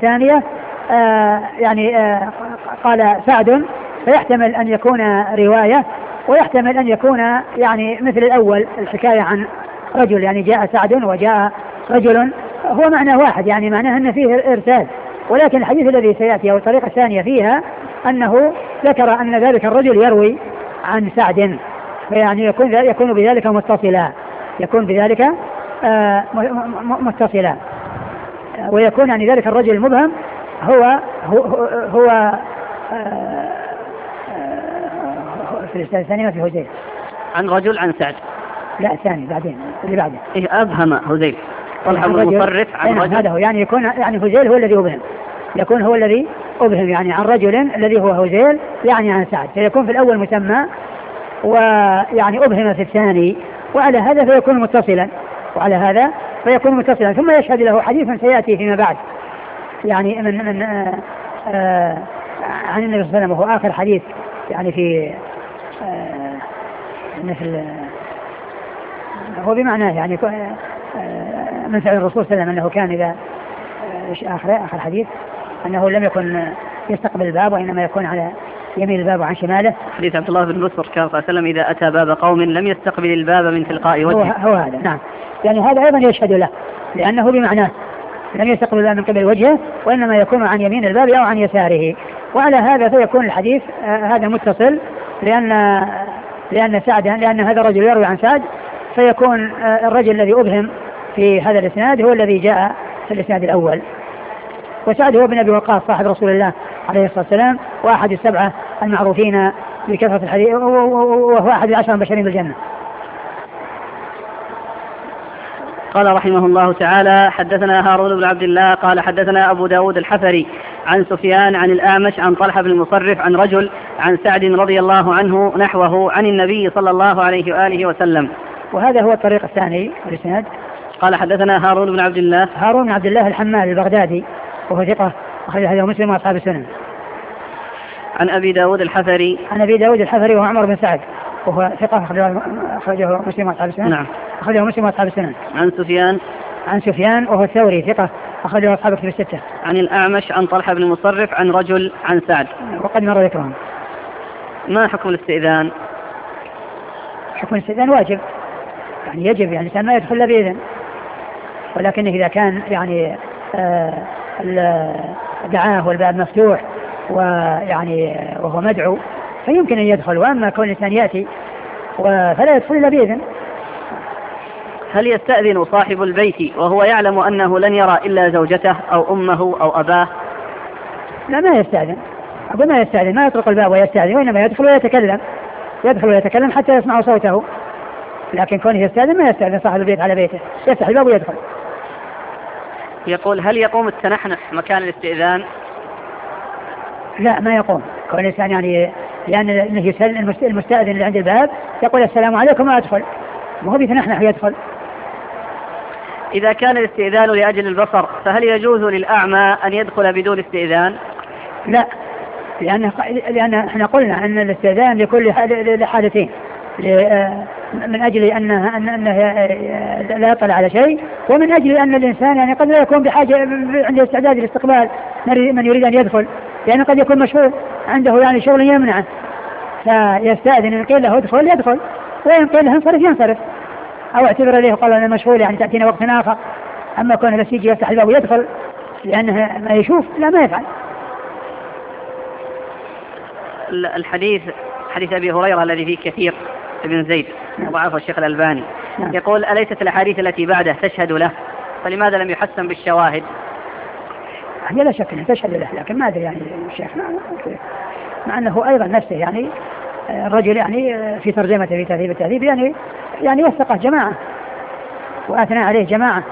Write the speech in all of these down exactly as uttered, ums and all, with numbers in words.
الثانية آه يعني آه قال سعد، فيحتمل أن يكون رواية، ويحتمل أن يكون يعني مثل الأول الحكاية عن رجل، يعني جاء سعد وجاء رجل، هو معنى واحد، يعني معناه أن فيه إرسال. ولكن الحديث الذي سيأتي أو الطريقة الثانية فيها أنه ذكر أن ذلك الرجل يروي عن سعد، فيعني يكون يكون بذلك متصلا، يكون بذلك آه متصلا، ويكون يعني ذلك الرجل المبهم هو هو, هو آه في الثانية في هزيل عن رجل عن سعد. لا الثاني بعدين اللي بعده إيه أبهم هزيل طلحة بن المصرف عن رجل. هذا هو يعني يكون يعني هزيل هو الذي أبهم، يكون هو الذي أبهم يعني عن رجل الذي هو هزيل يعني عن سعد، فيكون في الأول مسمى ويعني أبهم في الثاني، وعلى هذا فيكون متصلا، وعلى هذا فيكون متصلا ثم يشهد له حديث سيأتي فيما بعد يعني من من آآ آآ عن النبي صلى الله عليه وسلم، وهو آخر حديث يعني في مثل هو بمعناه يعني من فعل الرسول صلى الله عليه وسلم أنه كان إذا آخر آخر حديث أنه لم يكن يستقبل الباب وإنما يكون على يمين الباب وعن شماله. حديث عبد الله بن بصر كان صلى الله عليه وسلم إذا أتى باب قوم لم يستقبل الباب من تلقاء وجهه. هو, هو هذا نعم، يعني هذا أيضا يشهد له لأنه بمعناه لم يستقبل الباب من قبل وجهه وإنما يكون عن يمين الباب أو عن يساره، وعلى هذا فيكون الحديث هذا متصل، لأن لأن سعد لأن هذا الرجل يروي عن سعد، فيكون الرجل الذي أبهم في هذا الإسناد هو الذي جاء في الإسناد الأول. وسعد هو بن أبي وقاص صاحب رسول الله عليه الصلاة والسلام، وأحد السبعة المعروفين بكثرة الحديث، وهو أحد العشر المبشرين بالجنة. قال رحمه الله تعالى: حدثنا هارون بن عبد الله قال حدثنا أبو داود الحفري عن سفيان عن الأعمش عن طلحة بن المصرف عن رجل عن سعد رضي الله عنه نحوه عن النبي صلى الله عليه وآله وسلم. وهذا هو الطريق الثاني والإسناد. قال حدثنا هارون بن عبد الله هارون بن عبد الله الحمال البغدادي وهو ثقة أخرج حديثه مسلم وأصحاب السنن. عن أبي داود الحفري عن أبي داود الحفري وهو عمر بن سعد وهو ثقة أخرجه مسلم وأصحاب السنن. نعم. أخرجه مسلم وأصحاب السنن. عن سفيان عن سفيان وهو الثوري ثقة أخرجه أصحاب الكتب الستة. عن الأعمش عن طلحة بن المصرف عن رجل عن سعد. وقد مر ذكرهم. ما حكم الاستئذان؟ حكم الاستئذان واجب، يعني يجب، يعني الإنسان ما يدخل بإذن، ولكن إذا كان يعني آه دعاه والباب مفتوح ويعني وهو مدعو فيمكن أن يدخل، وأما كون الإنسان يأتي فلا يدخل إلا بإذن. هل يستأذن صاحب البيت وهو يعلم أنه لن يرى إلا زوجته أو أمه أو أباه؟ لا، ما يستأذن، أقول ما يستأذن، ما يطرق الباب ويستأذن، وإنما يدخل ويتكلم، يدخل ويتكلم حتى يسمع صوته، لكن كونه يستأذن ما يستأذن صاحب البيت على بيته، يفتح الباب ويدخل. يقول: هل يقوم التنحنح مكان الاستئذان؟ لا، ما يقوم، كون الإنسان يعني لأن المستأذن اللي عند الباب يقول السلام عليكم وأدخل، وهو بيتنحنح ويدخل. إذا كان الاستئذان لأجل البصر فهل يجوز للأعمى أن يدخل بدون استئذان؟ لا، لأن لأن احنا قلنا أن الاستئذان لكل حالتين، من أجل أنه, أنه لا يطلع على شيء، ومن أجل أن الإنسان يعني قد لا يكون بحاجة عنده استعداد لاستقبال من يريد أن يدخل، يعني قد يكون مشغول عنده يعني شغل يمنعه، فيستأذن، إن قيل له ادخل يدخل، وإن قيل له انصرف ينصرف، أو اعتبر له قال أنا مشغول يعني تأتينا وقت آخر. أما كونه بس يجي يفتح الباب ويدخل لأنه ما يشوف، لا، ما يفعل. الحديث حديث أبي هريرة الذي فيه كثير ابن زيد ضعفه الشيخ الألباني، نعم. يقول: أليست الأحاديث التي بعده تشهد له، فلماذا لم يحسن بالشواهد؟ هي لا شك أنها تشهد له، لكن ما أدري يعني الشيخ، مع أنه أيضا نفسه يعني الرجل يعني في ترجمته في تهذيب التهذيب يعني يعني وثقه جماعة وأثنى عليه جماعة.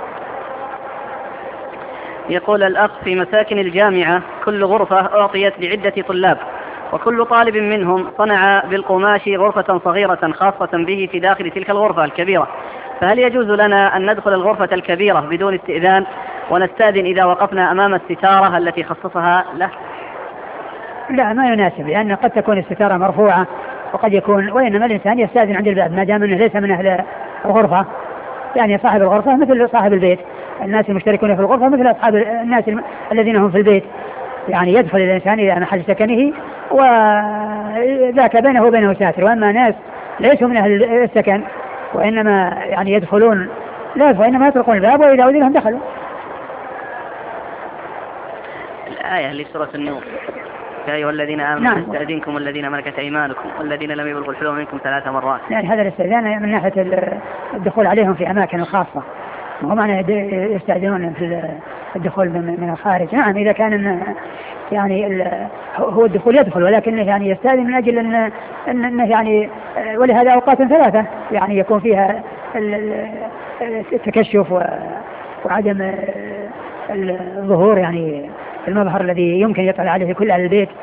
يقول الأخ: في مساكن الجامعة كل غرفة أعطيت لعدة طلاب، وكل طالب منهم صنع بالقماش غرفة صغيرة خاصة به في داخل تلك الغرفة الكبيرة، فهل يجوز لنا أن ندخل الغرفة الكبيرة بدون استئذان ونستأذن إذا وقفنا أمام الستارة التي خصصها له؟ لا، ما يناسب، لأن قد تكون الستارة مرفوعة وقد يكون، وإنما الإنسان يستأذن عند الباب ما دام أنه ليس من أهل الغرفة، يعني صاحب الغرفة مثل صاحب البيت، الناس المشتركون في الغرفة مثل أصحاب الناس الذين هم في البيت، يعني يدخل الإنسان إلى محل سكنه وذاك بينه وبينه ساتر. وأما ناس ليسوا من أهل السكن وإنما يعني يدخلون لا فإنما يطرقون الباب وإذا أذن لهم دخلوا. الآية اللي سورة النور يا أيها الذين آمنوا يستأذنكم الذين ملكت أيمانكم والذين لم يبلغوا الحلم منكم ثلاث مرات. يعني هذا الاستئذان من ناحية الدخول عليهم في أماكن خاصة، وهم معنى يستأذنون في الدخول من الخارج. نعم إذا كان يعني هو الدخول يدخل، ولكنه يعني يستأذن من أجل أن أنه يعني ولهذا أوقات ثلاثة يعني يكون فيها التكشف وعدم الظهور يعني المظهر الذي يمكن يطلع عليه كل أهل البيت.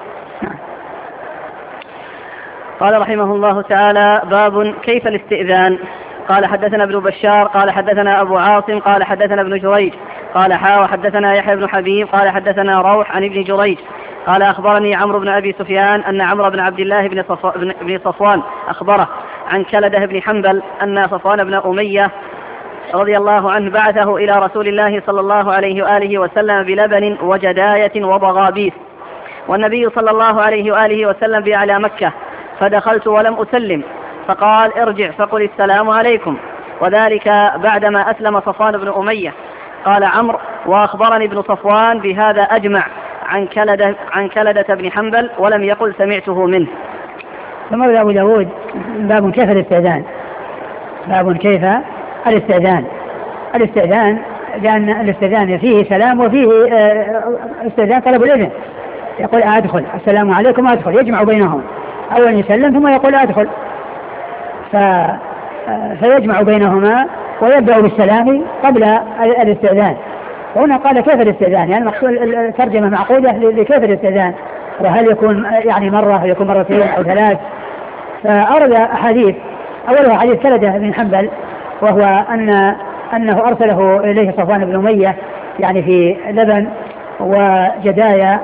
قال رحمه الله تعالى: باب كيف الاستئذان. قال حدثنا ابن بشار قال حدثنا أبو عاصم قال حدثنا ابن جريج قال حا وحدثنا يحيى بن حبيب قال حدثنا روح عن ابن جريج قال أخبرني عمرو بن أبي سفيان أن عمرو بن عبد الله بن, صف... بن صفوان أخبره عن كلده بن حنبل أن صفوان بن أمية رضي الله عنه بعثه إلى رسول الله صلى الله عليه وآله وسلم بلبن وجداية وضغابيس، والنبي صلى الله عليه وآله وسلم بأعلى مكة، فدخلت ولم أسلم، فقال: ارجع فقل السلام عليكم، وذلك بعدما أسلم صفوان بن أمية. قال عمرو: وأخبرني ابن صفوان بهذا أجمع عن كلدة, عن كلدة بن حنبل ولم يقل سمعته منه. ثم أبو داود باب كيف الاستئذان. باب كيف الاستئذان. الاستئذان لأن الاستئذان فيه سلام وفيه استئذان طلب الإذن. يقول أدخل السلام عليكم أدخل، يجمع بينهم، أولا يسلم ثم يقول أدخل، ف... فيجمع بينهما ويبدأ بالسلام قبل الاستئذان. هنا قال كيف الاستئذان، يعني مقصود الترجمة معقودة لكيف الاستئذان، وهل يكون يعني مرة يكون مرتين أو ثلاث. فأرد أحاديث، أولها حديث كلدة بن حنبل، وهو أن أنه أرسله إليه صفوان بن أمية يعني في لبن وجدايا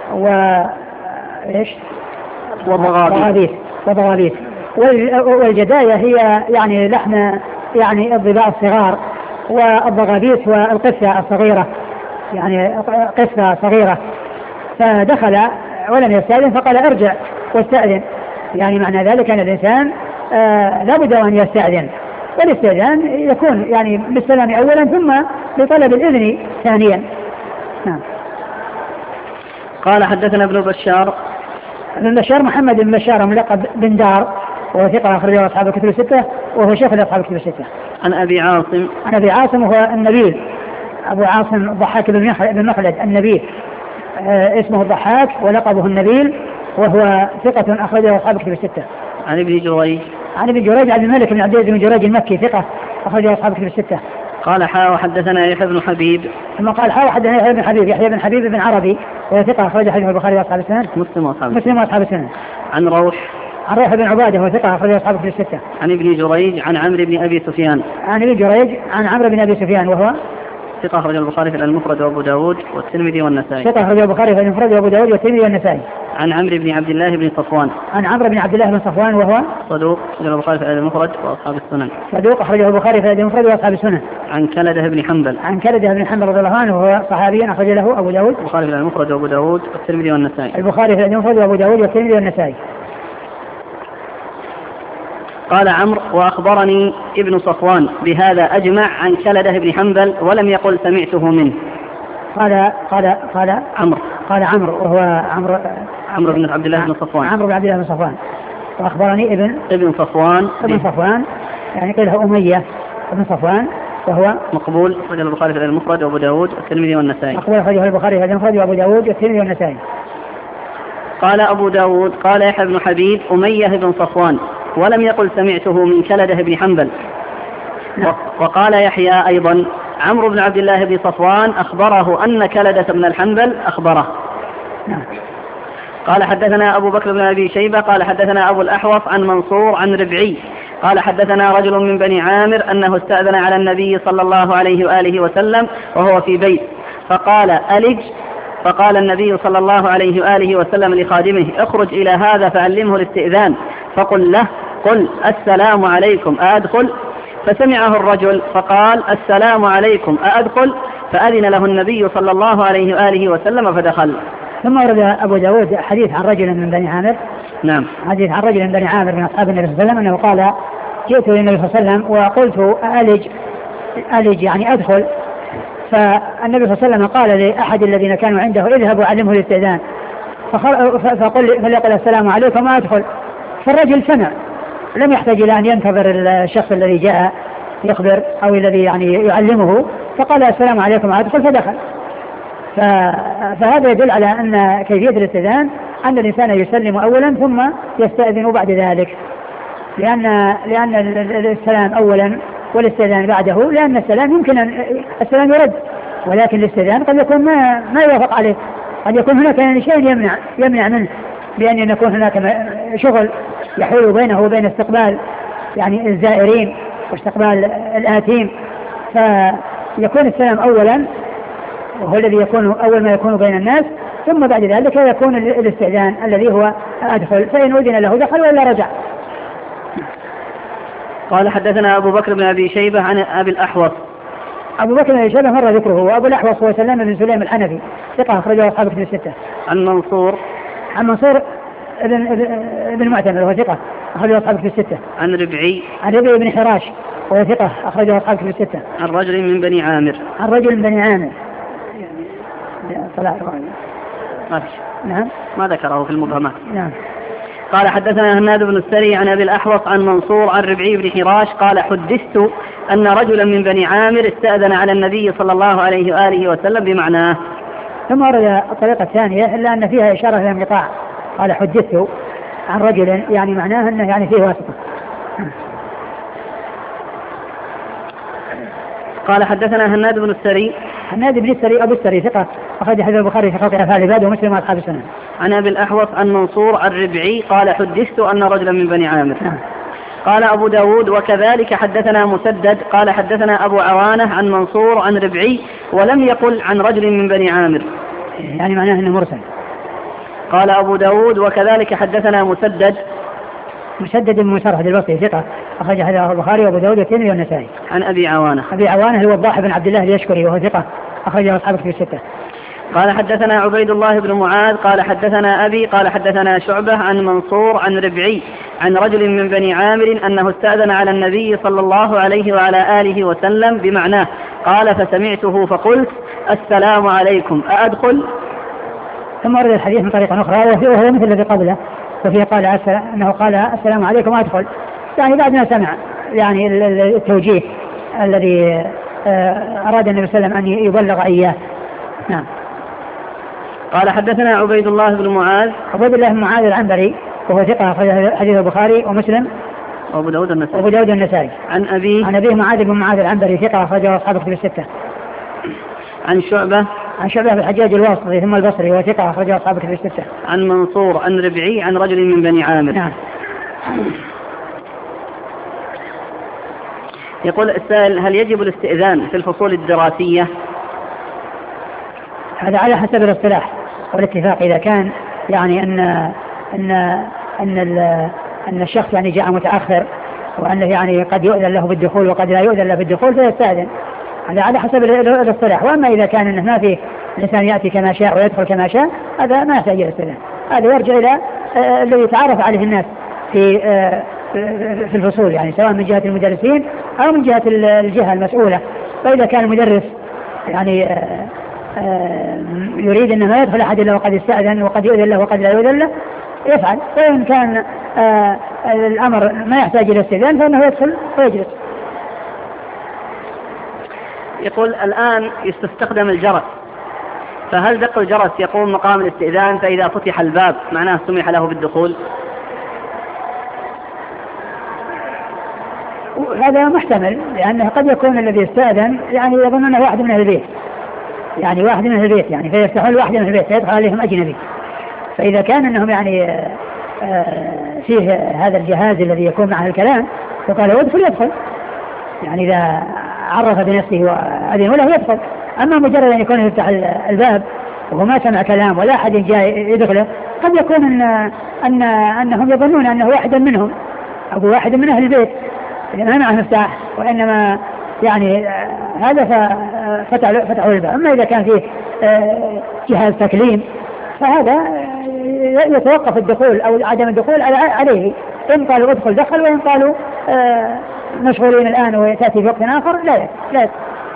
وإيش وضغابيس وضغابيس والجداية هي يعني لحم يعني الضباء الصغار، والضغابيس والقثة الصغيرة يعني قثة صغيرة. فدخل ولم يستأذن فقال ارجع واستأذن، يعني معنى ذلك أن الإنسان آه لابد أن يستأذن، والاستئذان يكون يعني بالسلام أولا ثم لطلب الإذن ثانيا. نعم. قال حدثنا ابن بشار. ابن بشار محمد بن بشار ملقب بن دار، وهو ثقة أخرجه أصحاب الكتب الستة، وهو شيخ أصحاب الكتب الستة. عن أبي عاصم. عن أبي عاصم وهو النبيل، أبو عاصم الضحاك بن مخلد النبيل، آه اسمه الضحاك ولقبه النبيل، وهو ثقة أخرجه أصحاب الكتب الستة. عن ابن جريج. عن ابن جريج عبد الملك بن عبد العزيز بن جريج المكي ثقة أخرجه أصحاب الكتب الستة. قال حا وحدثنا يحيى بن حبيب. ثم قال حا وحدثنا يحيى بن حبيب يحيى بن حبيب بن عربي، وهو ثقة أخرجه حديث البخاري وأصحاب السنن. مسلم وأصحاب مسلم وأصحاب السنن. عن روح. عن روح بن عبادة وهو ثقة أخرجه أصحاب الكتب الستة. عن ابن جريج عن عمرو بن أبي سفيان. عن ابن جريج عن عمرو بن أبي سفيان وهو ثقة أخرجه البخاري في المفرد وأبو داود والترمذي والنسائي. ثقة أخرجه البخاري في المفرد وأبو داود والترمذي والنسائي. عن عمرو بن عبد الله بن صفوان. عن عمرو بن عبد الله بن صفوان وهو صدوق أخرجه البخاري في المفرد وأصحاب السنن. صدوق أخرجه البخاري في المفرد وأصحاب السنن. عن كلده بن حنبل. عن كلده بن حنبل رضي الله عنه وهو صحابي أخرج له أبو داود. البخاري في المفرد وأبو داود والترمذي والنسائي. البخاري في المفرد وأبو داود والترمذي والنسائي. قال عمرو: وأخبرني ابن صفوان بهذا أجمع عن كلده بن حنبل ولم يقل سمعته منه. قال قال قال عمرو قال عمرو وهو عمرو عمرو بن عبد الله بن صفوان. عمرو بن عبد الله بن صفوان. وأخبرني ابن ابن صفوان ابن صفوان يعني قيله أمية ابن صفوان، وهو مقبول أخرجه البخاري في المفرد وأبو داود والترمذي والنسائي. مقبول أخرجه البخاري في المفرد وأبو داود والترمذي والنسائي. قال أبو داود قال يحيى بن حبيب أمية بن صفوان ولم يقل سمعته من كلده بن حنبل. نعم. وقال يحيى أيضا عمرو بن عبد الله بن صفوان أخبره أن كلدة بن الحنبل أخبره. نعم. قال حدثنا أبو بكر بن أبي شيبة قال حدثنا أبو الأحوص عن منصور عن ربعي قال حدثنا رجل من بني عامر أنه استأذن على النبي صلى الله عليه وآله وسلم وهو في بيت فقال ألج، فقال النبي صلى الله عليه وآله وسلم لخادمه: اخرج إلى هذا فعلمه الاستئذان، فقل له: قل السلام عليكم أدخل؟ فسمعه الرجل فقال السلام عليكم أأدخل؟ فأذن له النبي صلى الله عليه وآله وسلم فدخل. ثم ورد أبو داود حديث عن رجل من بني عامر. نعم. حديث عن رجل من بني عامر من أصحاب النبي صلى الله عليه وسلم أنه قال جئت للنبي صلى الله عليه وسلم وقلت ألج ألج يعني أدخل، فالنبي صلى الله عليه وسلم قال لأحد الذين كانوا عنده اذهب وعلمه الاستئذان فقل فليقل السلام عليكم ما أدخل. فالرجل سمع، لم يحتاج إلى أن ينتظر الشخص الذي جاء يخبر أو الذي يعني يعلمه، فقال السلام عليكم ما أدخل فدخل. فهذا يدل على أن كيفية الاستئذان أن الإنسان يسلم أولا ثم يستأذن بعد ذلك، لأن لأن السلام أولا والاستئذان بعده، لأن السلام يمكن أن السلام يرد، ولكن الاستئذان قد يكون ما ما يوافق عليه، قد يكون هناك يعني شيء يمنع يمنع منه، بأن يكون هناك شغل يحول بينه وبين استقبال يعني الزائرين واستقبال الآتين، فيكون السلام أولا وهو الذي يكون أول ما يكون بين الناس، ثم بعد ذلك يكون الاستئذان الذي هو أدخل، فإن أذن له دخل وإلا رجع. قال حدثنا أبو بكر بن أبي شيبة عن أبي الأحوص. أبو بكر بن أبي شيبة مر ذكره، وأبو الأحوص هو سلام بن سليم الحنفي ثقة أخرجه أصحاب كتب الستة. عن منصور عن منصور ابن ابن معتمر وهو ثقة أخرجه أصحاب كتب الستة. عن ربعي عن ربعي بن حراش وهو ثقة أخرجه أصحاب كتب الستة. عن رجل من بني عامر عن رجل من بني عامر صلاة ما فيش. نعم ما ذكره في المبهمات. نعم. قال حدثنا هناد بن السري عن أبي الأحوص عن منصور عن ربعي بن حراش قال حدثت أن رجلا من بني عامر استأذن على النبي صلى الله عليه وآله وسلم بمعناه. ثم ورد الطريقة الثانية إلا أن فيها إشارة إلى انقطاع، قال حدثت عن رجل يعني معناه أنه يعني فيه واسطة. قال حدثنا هناد بن السري هناد بن السري أبو السري ثقة أخرج حديث البخاري في خلق الأفعال العباد ومسلم وأصحاب السنن. عن أبي الأحوص عن منصور عن ربعي قال حدثت أن رجلا من بني عامر. نعم. قال أبو داود وكذلك حدثنا مسدد قال حدثنا أبو عوانة عن منصور عن ربعي ولم يقل عن رجل من بني عامر، يعني معناه أنه مرسل. قال أبو داود وكذلك حدثنا مسدد مسدد بن مسرهد البصري ثقة أخرج حديث البخاري وأبو داود والترمذي والنسائي. عن أبي عوانة أبي عوانة هو الضاحي بن عبد الله اليشكري وهو ثقة أخرجه أصحاب في الستة. قال حدثنا عبيد الله بن معاذ قال حدثنا أبي قال حدثنا شعبة عن منصور عن ربعي عن رجل من بني عامر أنه استأذن على النبي صلى الله عليه وعلى آله وسلم بمعناه قال فسمعته فقلت السلام عليكم أأدخل؟ ثم ورد الحديث من طريقة أخرى وهو مثل الذي قبله، وفيه قال أنه قال السلام عليكم أدخل، يعني بعد ما سمع يعني التوجيه الذي أراد النبي صلى الله عليه وسلم أن يبلغ إياه. نعم. قال حدثنا عبيد الله بن معاذ عبيد الله بن معاذ العنبري وهو ثقة حديث البخاري ومسلم وأبو داود النسائي. وأبو داود النسائي. عن أبي عن أبيه معاذ بن معاذ العنبري ثقة أخرجه أصحاب كتب الستة. عن شعبة عن شعبة بن الحجاج الواسطي ثم البصري وهو ثقة أخرجه أصحاب كتب الستة. عن منصور عن ربعي عن رجل من بني عامر. نعم. يقول السائل هل يجب الاستئذان في الفصول الدراسية؟ هذا على حسب الاصطلاح والاتفاق، إذا كان يعني أن أن أن أن الشخص يعني جاء متأخر وأنه يعني قد يؤذن له بالدخول وقد لا يؤذن له بالدخول فيستأذن، هذا على حسب الاصطلاح. وأما إذا كان أنه ما في الإنسان يأتي كما شاء ويدخل كما شاء هذا ما يحتاج إلى الاستئذان، هذا يرجع إلى الذي يتعرف عليه الناس في في الفصول، يعني سواء من جهة المدرسين أو من جهة الجهة المسؤولة. فإذا كان المدرس يعني يريد أن ما يدخل أحد إلا وقد استأذن وقد يؤذن له وقد لا يؤذن له يفعل، وإن كان الأمر ما يحتاج إلى استئذان فإنه يدخل ويجلس. يقول الآن يستخدم الجرس، فهل دق الجرس يقوم مقام الاستئذان فإذا فتح الباب معناه سمح له بالدخول؟ هذا محتمل، لأنه قد يكون الذي استأذن يعني يظن أنه واحد من أهل البيت، يعني واحد من أهل البيت يعني فيفتحون واحد من أهل البيت فيدخل عليهم أجنبي. فإذا كان أنهم يعني فيه هذا الجهاز الذي يكون معه الكلام فقال يدخل يدخل، يعني إذا عرف بنفسه وأذن له يدخل. أما مجرد أن يكون يفتح الباب وهو ما سمع كلام ولا أحد جاء يدخله قد يكون أن أن أنهم يظنون أنه واحدا منهم أو واحد من أهل البيت ما معه مفتاح، وإنما يعني هذا فتحوا الباب. أما إذا كان فيه جهاز تكليم فهذا يتوقف الدخول أو عدم الدخول عليه، إن قالوا ادخل دخل، وإن قالوا مشغولين الآن وتأتي في وقت آخر لا لا.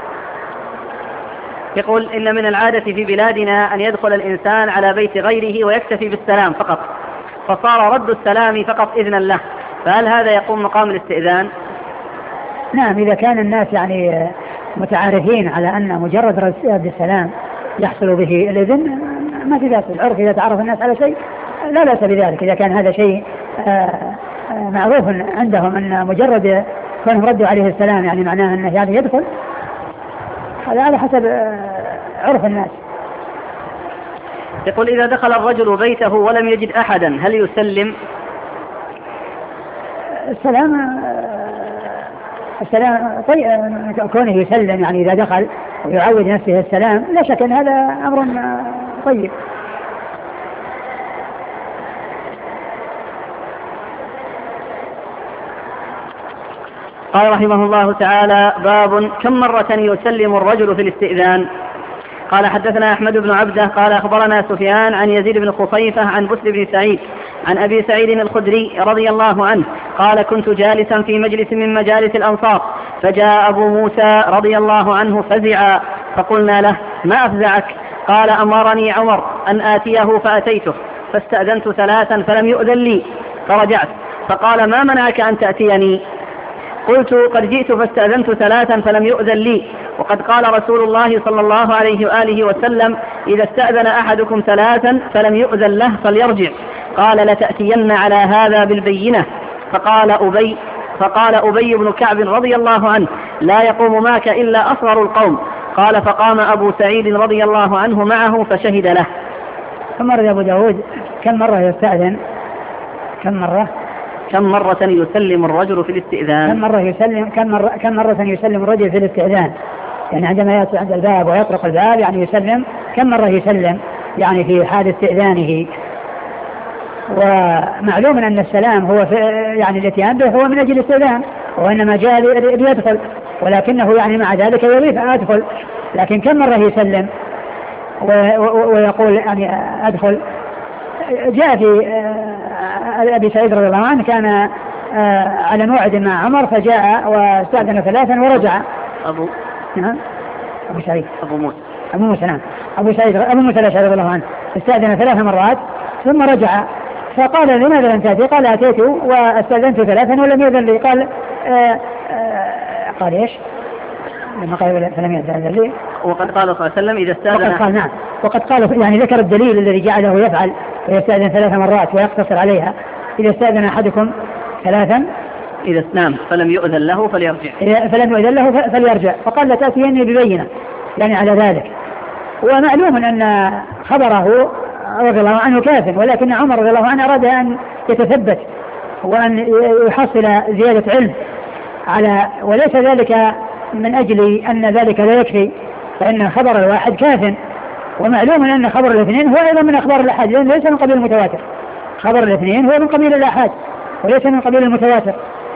يقول إن من العادة في بلادنا أن يدخل الإنسان على بيت غيره ويكتفي بالسلام فقط، فصار رد السلام فقط إذنا له، فهل هذا يقوم مقام الاستئذان؟ نعم، إذا كان الناس يعني متعارفين على أن مجرد رد السلام يحصل به الإذن ما في بأس. العرف إذا تعرف الناس على شيء لا بأس بذلك. إذا كان هذا شيء معروف عندهم أن مجرد كانوا ردوا عليه السلام يعني معناه أنه يعني يدخل، هذا على حسب عرف الناس. يقول إذا دخل الرجل بيته ولم يجد أحدا هل يسلم؟ السلام السلام طيب، كونه يسلم يعني إذا دخل ويعود نفسه السلام لا شك أن هذا أمر طيب. قال رحمه الله تعالى: باب كم مرة يسلم الرجل في الاستئذان؟ قال حدثنا أحمد بن عبده قال أخبرنا سفيان عن يزيد بن خصيفة عن بسر بن سعيد عن أبي سعيد الخدري رضي الله عنه قال: كنت جالسا في مجلس من مجالس الأنصار، فجاء أبو موسى رضي الله عنه فزعا، فقلنا له: ما أفزعك؟ قال: أمرني عمر أن آتيه فأتيته، فاستأذنت ثلاثا فلم يؤذن لي، فرجعت فقال: ما منعك أن تأتيني؟ قلت: قد جئت فاستأذنت ثلاثا فلم يؤذن لي، وقد قال رسول الله صلى الله عليه وآله وسلم: إذا استأذن أحدكم ثلاثا فلم يؤذن له فليرجع. قال: لتأتين على هذا بالبينة. فقال أبي فقال أبي بن كعب رضي الله عنه: لا يقوم معك إلا أصغر القوم. قال: فقام أبو سعيد رضي الله عنه معه فشهد له. كم مرة أبو داود كم مرة يستأذن؟ كم مرة كم مرة يسلم الرجل في الاستئذان؟ كم مرة يسلم كم مرة كم مرة يسلم الرجل في الاستئذان؟ يعني عندما يأتي عند الباب ويطرق الباب يعني يسلم كم مرة يسلم يعني في حال استئذانه؟ ومعلوم أن السلام هو في يعني الاتيان به هو من أجل الاستئذان، وإنما جاء ليدخل، ولكنه يعني مع ذلك يريد أن أدخل، لكن كم مرة يسلم ويقول يعني أدخل؟ جاء في أبي سعيد رضي الله عنه كان على موعد مع عمر فجاء واستأذن ثلاثا ورجع. أبو نعم أبو سعيد أبو موسى أبو موسى نعم أبو سعيد أبو موسى الأشعري رضي الله عنه استأذن ثلاث مرات ثم رجع، فقال: لماذا لم تأتي؟ قال: أتيت واستأذنت ثلاثا ولم يأذن لي. قال آآ آآ قال إيش؟ لما قال فلم يأذن لي. وقد قال صلى الله عليه وسلم: إذا استأذن وقد قال نعم وقد قال يعني ذكر الدليل الذي جعله يفعل ويستأذن ثلاث مرات ويقتصر عليها. إذا استأذن أحدكم ثلاثا إذا نام فلم يؤذن له فليرجع فلم يؤذن له فليرجع. فقال: لتأتيني ببينة يعني على ذلك. ومعلوم أن خبره رضي الله عنه كاف، ولكن عمر رضي الله عنه أراد أن يتثبت وأن يحصل زيادة علم على، وليس ذلك من أجل أن ذلك لا يكفي، فإن خبر الواحد كاف، ومعلوم أن خبر الاثنين هو أيضا من أخبار الأحاد، لأنه ليس من قبيل المتواتر. خبر الاثنين هو من قبيل الأحاد وليس من قبيل المتواتر.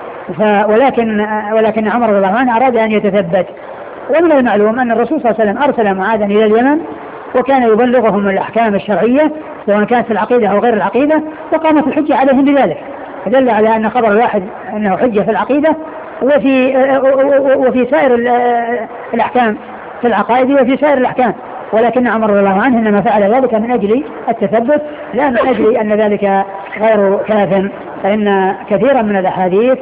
ولكن ولكن عمر رضي الله عنه أراد أن يتثبت. ومن المعلوم أن الرسول صلى الله عليه وسلم أرسل معاذا إلى اليمن وكان يبلغهم الأحكام الشرعية سواء كانت في العقيدة أو غير العقيدة، وقامت الحجة عليهم بذلك، فدل على أن خبر الواحد أنه حجة في العقيدة وفي وفي سائر الأحكام في العقائد وفي سائر الأحكام. ولكن عمر رضي الله عنه إنما فعل ذلك من أجل التثبت لا من أجل أن ذلك غير كاف، فإن كثيرا من الأحاديث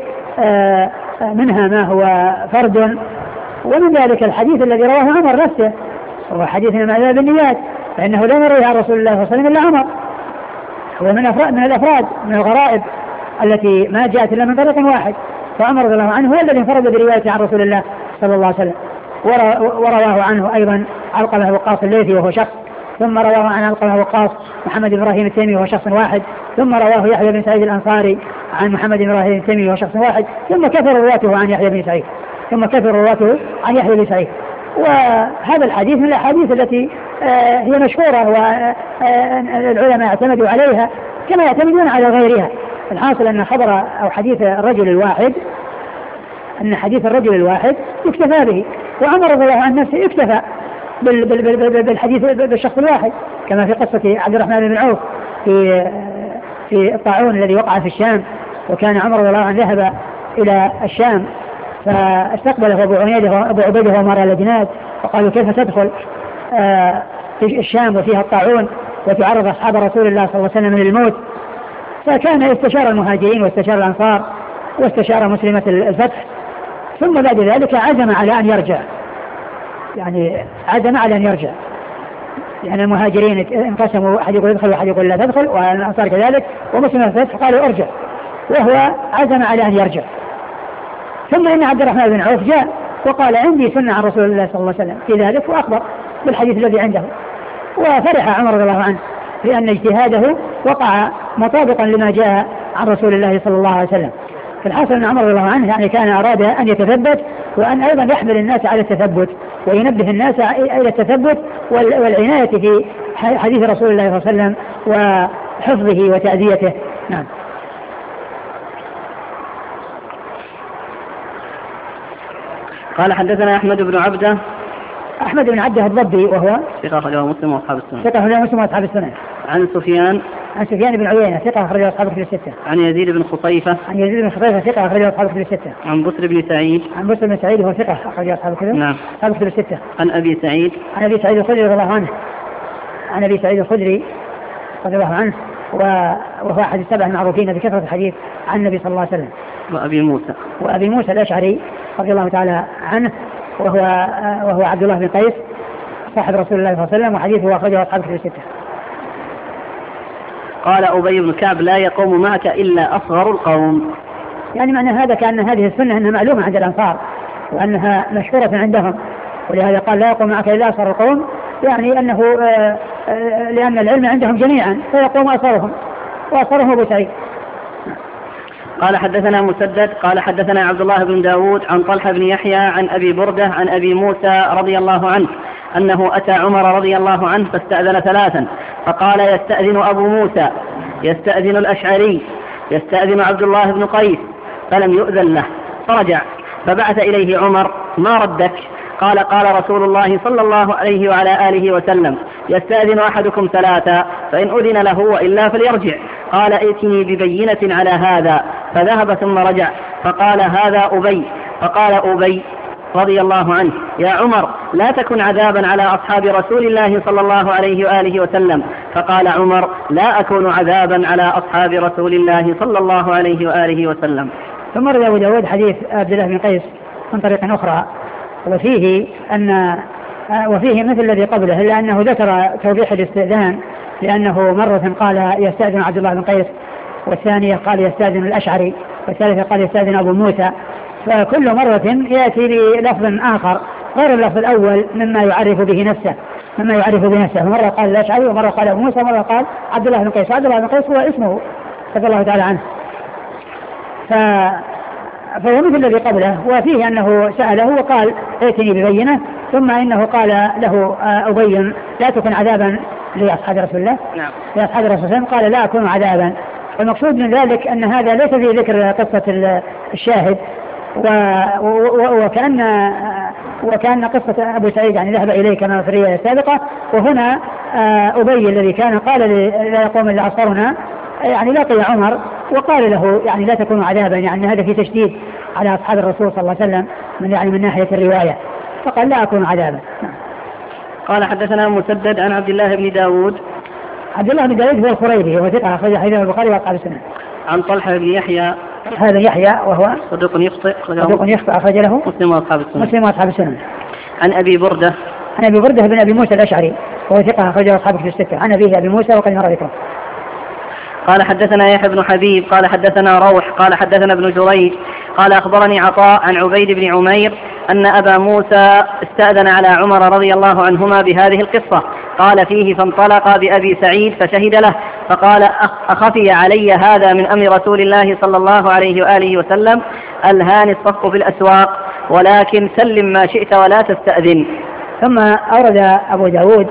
منها ما هو فرد، ومن ذلك الحديث الذي رواه عمر نفسه هو حديث من عذاب النيات، فإنه لا يروي عن رسول الله صلى الله عليه وسلم إلا عمر، هو من أفراد من الأفراد من الغرائب التي ما جاءت إلا من طريق واحد، فعمر رضي الله عنه هو الذي انفرد برواية عن رسول الله صلى الله عليه وسلم. ورواه عنه أيضا علقمة وقاص الليثي وهو شخص، ثم رواه عن علقمة وقاص محمد بن إبراهيم التيمي وهو شخص واحد، ثم رواه يحيى بن سعيد الأنصاري عن محمد بن إبراهيم التيمي وهو شخص واحد، ثم كثر رواته عن يحيى بن سعيد ثم كثر رواته عن يحيى بن سعيد. وهذا الحديث من الأحاديث التي هي مشهورة والعلماء اعتمدوا عليها كما يعتمدون على غيرها. الحاصل أن خبر أو حديث الرجل الواحد أن حديث الرجل الواحد يكتفى به، وعمر رضي الله عن نفسه يكتفى بالحديث بالشخص الواحد، كما في قصة عبد الرحمن بن عوف في في الطاعون الذي وقع في الشام، وكان عمر رضي الله عنه ذهب إلى الشام فاستقبله أبو عبيدة أبو عبيدة ومر الجناد وقالوا كيف تدخل آه في الشام وفيها الطاعون وتعرض أصحاب رسول الله صلى الله عليه وسلم للموت، فكان استشار المهاجرين واستشار الأنصار واستشار مسلمة الفتح، ثم بعد ذلك عزم على أن يرجع، يعني عزم على أن يرجع، يعني المهاجرين انقسموا، أحد يقول ادخل وأحد يقول لا تدخل، والأنصار كذلك، ومسلمة الفتح قالوا ارجع، وهو عزم على أن يرجع. ثم إن عبد الرحمن بن عوف جاء وقال عندي سنة عن رسول الله صلى الله عليه وسلم في ذلك، وأخبر بالحديث الذي عنده، وفرح عمر رضي الله عنه لأن اجتهاده وقع مطابقا لما جاء عن رسول الله صلى الله عليه وسلم. فالحاصل أن عمر رضي الله عنه يعني كان أراد أن يتثبت، وأن أيضا يحمل الناس على التثبت وينبه الناس إلى التثبت والعناية في حديث رسول الله صلى الله عليه وسلم وحفظه وتأديته. نعم. قال حدثنا أحمد بن عبده أحمد بن عبده الضبي وهو ثقة أخرجه مسلم وأصحاب السنن. ثقة أخرجه مسلم وأصحاب السنن. عن سفيان عن سفيان بن عيينة ثقة أخرجه أصحاب الكتب الستة. عن يزيد بن خطيفة عن يزيد بن خطيفة ثقة أخرجه أصحاب الكتب الستة. عن بسر بن سعيد عن بسر بن سعيد وهو ثقة أخرجه أصحاب الكتب. نعم. أصحاب الكتب الستة. عن أبي سعيد عن أبي سعيد الخدري رضي الله عنه عن أبي سعيد الخدري رضي الله عنه وهو أحد السبع المعروفين بكثرة الحديث عن النبي صلى الله عليه وسلم. وأبي موسى وأبي موسى الأشعري رضي الله تعالى عنه وهو وهو عبد الله بن قيس صاحب رسول الله صلى الله عليه وسلم، وحديثه أخرجه أصحاب الكتب الستة. قال أبي بن كعب لا يقوم معك إلا أصغر القوم، يعني معنى هذا كأن هذه السنة أنها معلومة عند الأنصار وأنها مشهورة عندهم، ولهذا قال لا يقوم معك إلا أصغر القوم، يعني أنه آآ آآ لأن العلم عندهم جميعا فيقوم أصغرهم، وأصغرهم أبو سعيد. قال حدثنا مسدد قال حدثنا عبد الله بن داود عن طلحة بن يحيى عن أبي بردة عن أبي موسى رضي الله عنه أنه أتى عمر رضي الله عنه فاستأذن ثلاثا، فقال يستأذن أبو موسى، يستأذن الأشعري، يستأذن عبد الله بن قيس، فلم يؤذن له فرجع، فبعث إليه عمر ما ردك؟ قال قال رسول الله صلى الله عليه وعلى آله وسلم يستأذن أحدكم ثلاثا فإن أذن له وإلا فليرجع. قال ائتني ببينة على هذا، فذهب ثم رجع، فقال هذا أبي، فقال أبي رضي الله عنه يا عمر لا تكن عذابا على أصحاب رسول الله صلى الله عليه وآله وسلم، فقال عمر لا أكون عذابا على أصحاب رسول الله صلى الله عليه وآله وسلم. ثم روى أبو داود حديث عبد الله بن قيس من طريق أخرى، وفيه أن وفيه مثل الذي قبله، إلا أنه ذكر توضيح الاستئذان، لأنه مرة قال يستأذن عبد الله بن قيس، والثانية قال يستأذن الأشعري، والثالثة قال يستأذن أبو موسى، فكل مرة يأتي بلفظ آخر غير اللفظ الأول مما يعرف به نفسه مما يعرف به نفسه مرة قال الأشعري ومرة قال أبو موسى ومرة قال عبد الله بن قيس. عبد الله بن قيس هو اسمه رضي الله تعالى عنه، ف... فهو مثل الذي قبله، وفيه أنه سأله وقال ائتني ببينة، ثم إنه قال له أبين لا تكن عذابا لأصحاب رسول الله نعم. لأصحاب رسول الله قال لا أكون عذابا. والمقصود من ذلك أن هذا ليس في ذكر قصة الشاهد، و... و... وكأن وكأن قصة أبو سعيد يعني ذهب إليه كما في الرواية السابقة، وهنا أبي الذي كان قال لا يقوم إلا أصغرنا يعني لقي عمر وقال له يعني لا تكون عذابا، يعني هذا في تشديد على أصحاب الرسول صلى الله عليه وسلم من يعني من ناحية الرواية، فقال لا أكون عذابا. قال حدثنا مسدد عن عبد الله بن داود عبد الله بن داود هو الخريبي هو ثقة أخرج حديث البخاري وأصحاب السنن. عن طلحة بن يحيى هذا يحيى وهو صدوق يخطئ صدوق يخطئ أخرج له مسلم وأصحاب السنن. مسلم وأصحاب السنن. عن أبي بردة عن أبي بردة بن أبي موسى الأشعري وهو ثقة أخرجه أصحاب الكتب الستة. عن أبيه أبي موسى وقد مر ذكره. قال حدثنا يحيى بن حبيب قال حدثنا روح قال حدثنا ابن جريج قال أخبرني عطاء عن عبيد بن عمير أن أبا موسى استأذن على عمر رضي الله عنهما بهذه القصة. قال فيه فانطلق بأبي سعيد فشهد له، فقال أخفي علي هذا من أمر رسول الله صلى الله عليه وآله وسلم، ألهاني الصفق في الأسواق، ولكن سلم ما شئت ولا تستأذن. ثم أورد أبو داود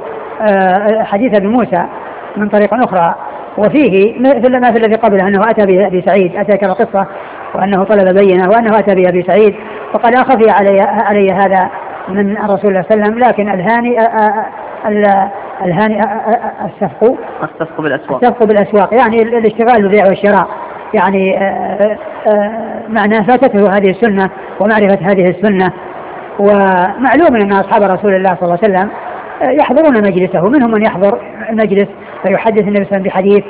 حديث ابن موسى من طريق أخرى، وفيه مثل ما في الذي قبله أنه أتى بأبي سعيد أتى كما قصة وأنه طلب بينة وأنه أتى بأبي سعيد وقال أخفي علي, علي هذا من الرسول صلى الله عليه وسلم، لكن الهاني الهاني السفق السفق بالأسواق السفق بالأسواق يعني الاشتغال بالبيع والشراء، يعني معناه فاتته هذه السنة ومعرفة هذه السنة. ومعلوم أن أصحاب رسول الله صلى الله عليه وسلم يحضرون مجلسه، منهم من يحضر المجلس فيحدث النبي صلى الله عليه وسلم بحديث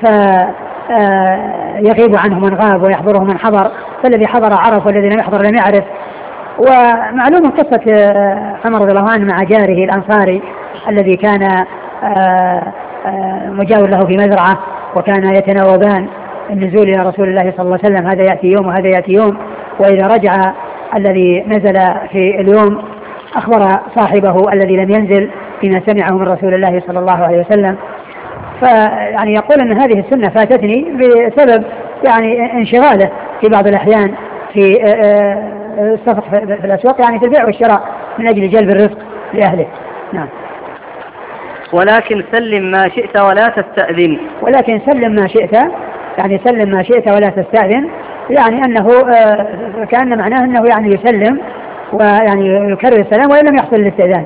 فيغيب عنه من غاب ويحضره من حضر، فالذي حضر عرف والذي لم يحضر لم يعرف. ومعلوم قصة عمر رضي الله عنه مع جاره الأنصاري الذي كان مجاور له في مزرعة، وكان يتناوبان النزول إلى رسول الله صلى الله عليه وسلم، هذا يأتي يوم وهذا يأتي يوم، وإذا رجع الذي نزل في اليوم أخبر صاحبه الذي لم ينزل فيما سمعه من رسول الله صلى الله عليه وسلم. فيعني يقول أن هذه السنة فاتتني بسبب يعني انشغاله في بعض الأحيان في السفق في الأسواق، يعني في البيع والشراء من أجل جلب الرزق لأهله. نعم. ولكن سلم ما شئت ولا تستأذن. ولكن سلم ما شئت يعني سلم ما شئت ولا تستأذن، يعني أنه كأن معناه أنه يعني يسلم ويعني يكرر السلام وإن لم يحصل الاستئذان.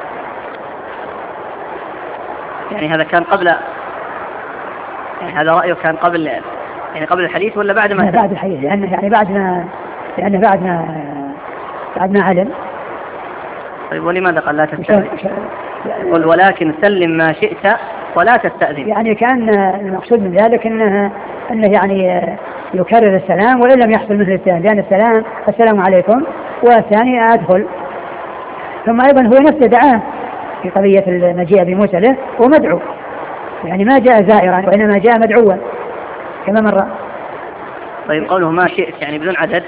يعني هذا كان قبل، يعني هذا رأيه كان قبل يعني قبل الحديث ولا بعد ما؟ بعد الحديث، لأنه يعني بعد ما لأنه بعد ما بعد ما علم. طيب ولماذا قال لا تستأذن؟ قل ولكن سلم ما شئت ولا تستأذن. يعني كان المقصود من ذلك أنه أنه يعني يكرر السلام وإن لم يحصل مثل الاستئذان، لأن السلام السلام عليكم والثاني أدخل. ثم أيضا هو نفسه دعاه في قضية المجيء بموسى له ومدعو، يعني ما جاء زائرا وإنما جاء مدعوا كما مر. طيب قوله ما شئت يعني بدون عدد،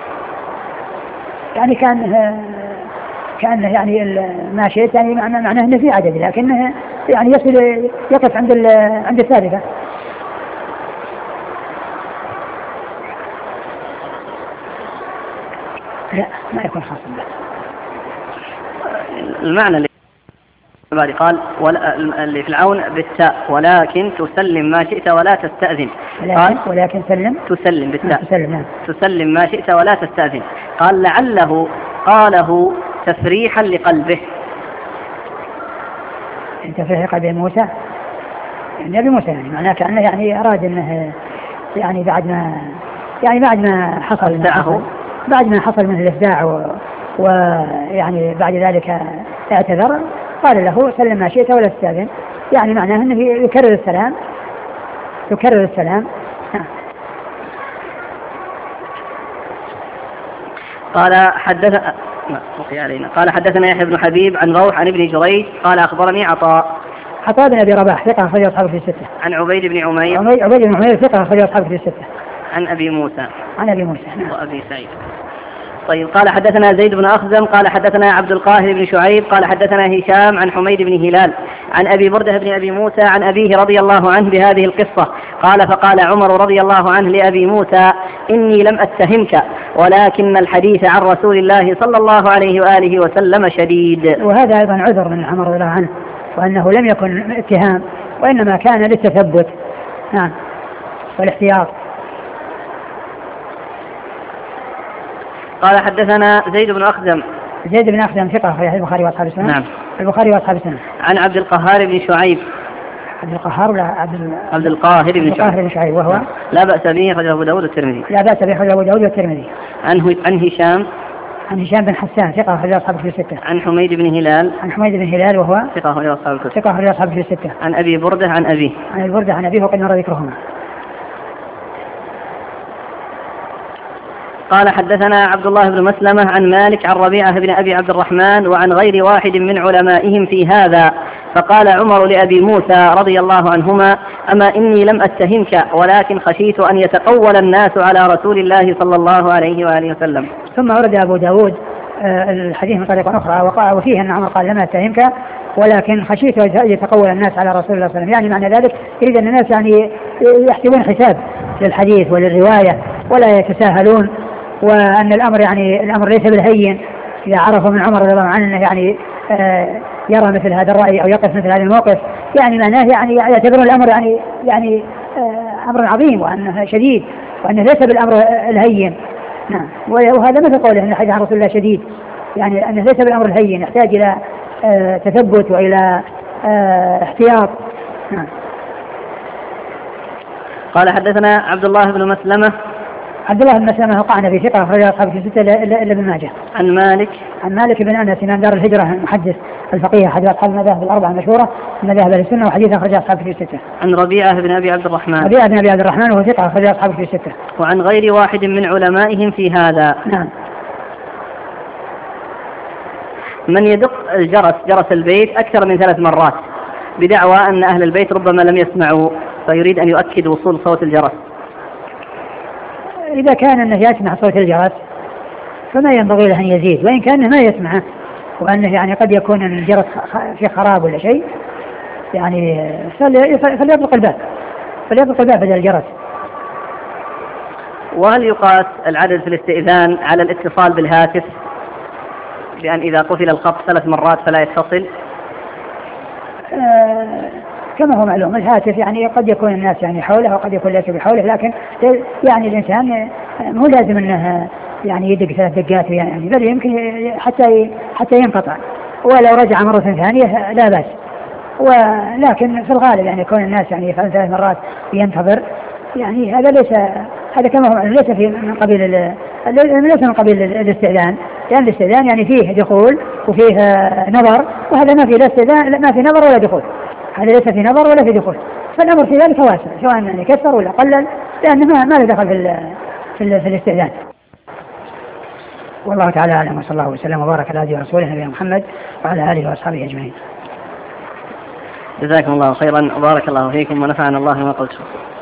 يعني كان كان يعني ما شئت يعني معناه معناه انه في عدد، لكنه يعني يصل يقف عند عند الثالثة. لا ما يكون خاصا به. المعنى اللي بعد قال ولا اللي في العون بالتاء ولكن تسلم ما شئت ولا تستأذن. قال ولكن سلم تسلم بالتاء تسلم, نعم. تسلم ما شئت ولا تستأذن. قال لعله قاله تفريحا لقلبه. تفريح لقلب موسى يعني أبي موسى، يعني معناه كأنه يعني أراد أنه يعني بعد ما يعني بعد ما حصل أفدعه بعد ما حصل من الإفداع ويعني بعد ذلك اعتذر قال له سلم ما شئت ولا تستأذن، يعني معناه أنه يكرر السلام يكرر السلام. قال حدث علينا قال حدثنا يحيى بن حبيب عن روح عن ابن جريج قال أخبرني عطاء عطاء بن أبي رباح ثقة أخرج أصحابه في الستة. عن عبيد بن عمير عبيد بن عمير ثقة أخرج أصحابه في الستة. عن أبي موسى عن أبي موسى نعم. وأبي سعيد. طيب قال حدثنا زيد بن أخزم قال حدثنا عبد القاهر بن شعيب قال حدثنا هشام عن حميد بن هلال عن أبي بردة بن أبي موسى عن أبيه رضي الله عنه بهذه القصة قال فقال عمر رضي الله عنه لأبي موسى إني لم أتهمك ولكن الحديث عن رسول الله صلى الله عليه وآله وسلم شديد. وهذا أيضا عذر من عمر رضي الله عنه، وأنه لم يكن اتهام وإنما كان للتثبت نعم والاحتياط. قال حدثنا زيد بن أخزم زيد بن أخزم ثقة في البخاري وأصحاب السنة. نعم. البخاري وأصحاب السنة. عن عبد القهار بن شعيب عبد القهار ولا عبد عبد القاهر بن شعيب. شعيب وهو لا بأس به أخرجه أبو داود والترمذي. لا بأس به أخرجه أبو داود والترمذي. عن عن هشام عن هشام بن حسان ثقة أخرجه أصحابه في الستة. عن حميد بن هلال عن حميد بن هلال وهو ثقة أخرجه أصحابه في الستة. ثقة أخرجه أصحابه في الستة. عن أبي بردة عن أبيه عن البردة عن أبيه وقد مر ذكرهما. قال حدثنا عبد الله بن مسلمة عن مالك عن ربيعة بن أبي عبد الرحمن وعن غير واحد من علمائهم في هذا. فقال عمر لأبي موسى رضي الله عنهما أما إني لم أتهمك ولكن خشيت أن يتقول الناس على رسول الله صلى الله عليه وآله وسلم. ثم ورد أبو داود الحديث من طريقة أخرى وقع وفيه أن عمر قال لم أتهمك ولكن خشيت أن يتقول الناس على رسول الله صلى الله عليه وسلم، يعني معنى ذلك يريد أن الناس يعني يحسبون حساب للحديث وللرواية ولا يتساهلون، وأن الأمر يعني الأمر ليس بالهين إذا عرفوا من عمر رضي الله عنه يعني آه يرى مثل هذا الرأي أو يقف مثل هذا الموقف، يعني معناه يعني يعتبرون الأمر يعني يعني آه أمر عظيم وأنه شديد وأنه ليس بالأمر الهين. نعم. وهذا مثل قوله أن الحديث عن رسول الله شديد، يعني أنه ليس بالأمر الهين، يحتاج إلى آه تثبت وإلى آه احتياط. نعم. قال حدثنا عبد الله بن مسلمة. عبد الله بن مسلمة وقعنا في ثقة أخرج أصحاب الستة إلا ابن ماجه. عن مالك. عن مالك بن أنس إمام دار الهجرة المحدث الفقيه أحد أصحاب المذاهب الأربعة المشهورة من مذاهب أهل السنة، وحديث أخرج أصحاب الستة. عن ربيعة بن أبي عبد الرحمن. ربيعة بن أبي عبد الرحمن وهو ثقة أخرج أصحاب الستة. وعن غير واحد من علمائهم في هذا. نعم. من يدق الجرس جرس البيت أكثر من ثلاث مرات بدعوى أن أهل البيت ربما لم يسمعوا، فيريد أن يؤكد وصول صوت الجرس. إذا كان أنه يسمع صوت الجرس فما ينبغي له أن يزيد، وإن كان ما يسمعه وأنه يعني قد يكون الجرس في خراب ولا شيء يعني فليطلق الباب فليطلق الباب بدل الجرس. وهل يقاس العدد في الاستئذان على الاتصال بالهاتف، بأن إذا قفل الخط ثلاث مرات فلا يتصل؟ آه كما هو معلوم الهاتف يعني قد يكون الناس يعني حوله وقد يكون ليس بحوله، لكن يعني الإنسان مو لازم أنه يعني يدق ثلاث دقات يعني، بل يمكن حتى حتى ينقطع، ولو رجع مرة ثانية لا بأس. ولكن في الغالب يعني يكون الناس يعني يفعل ثلاث مرات وينتظر، يعني هذا ليس هذا كما هو ليس في من قبيل ليس من قبيل الاستئذان، لأن الاستئذان يعني فيه دخول وفيه نظر، وهذا ما في لا استئذان ما في نظر ولا دخول، هذا ليس في نظر ولا في دخول، فالأمر في ذلك واسع سواء يعني كثر ولا قلل، لأنه ما ما له دخل في في, في الاستئذان. والله تعالى أعلم، وصلى الله وسلم وبارك على هدي رسوله نبينا محمد وعلى آله وأصحابه أجمعين. جزاكم الله خيرا وبارك الله فيكم ونفعنا الله ما قلتم.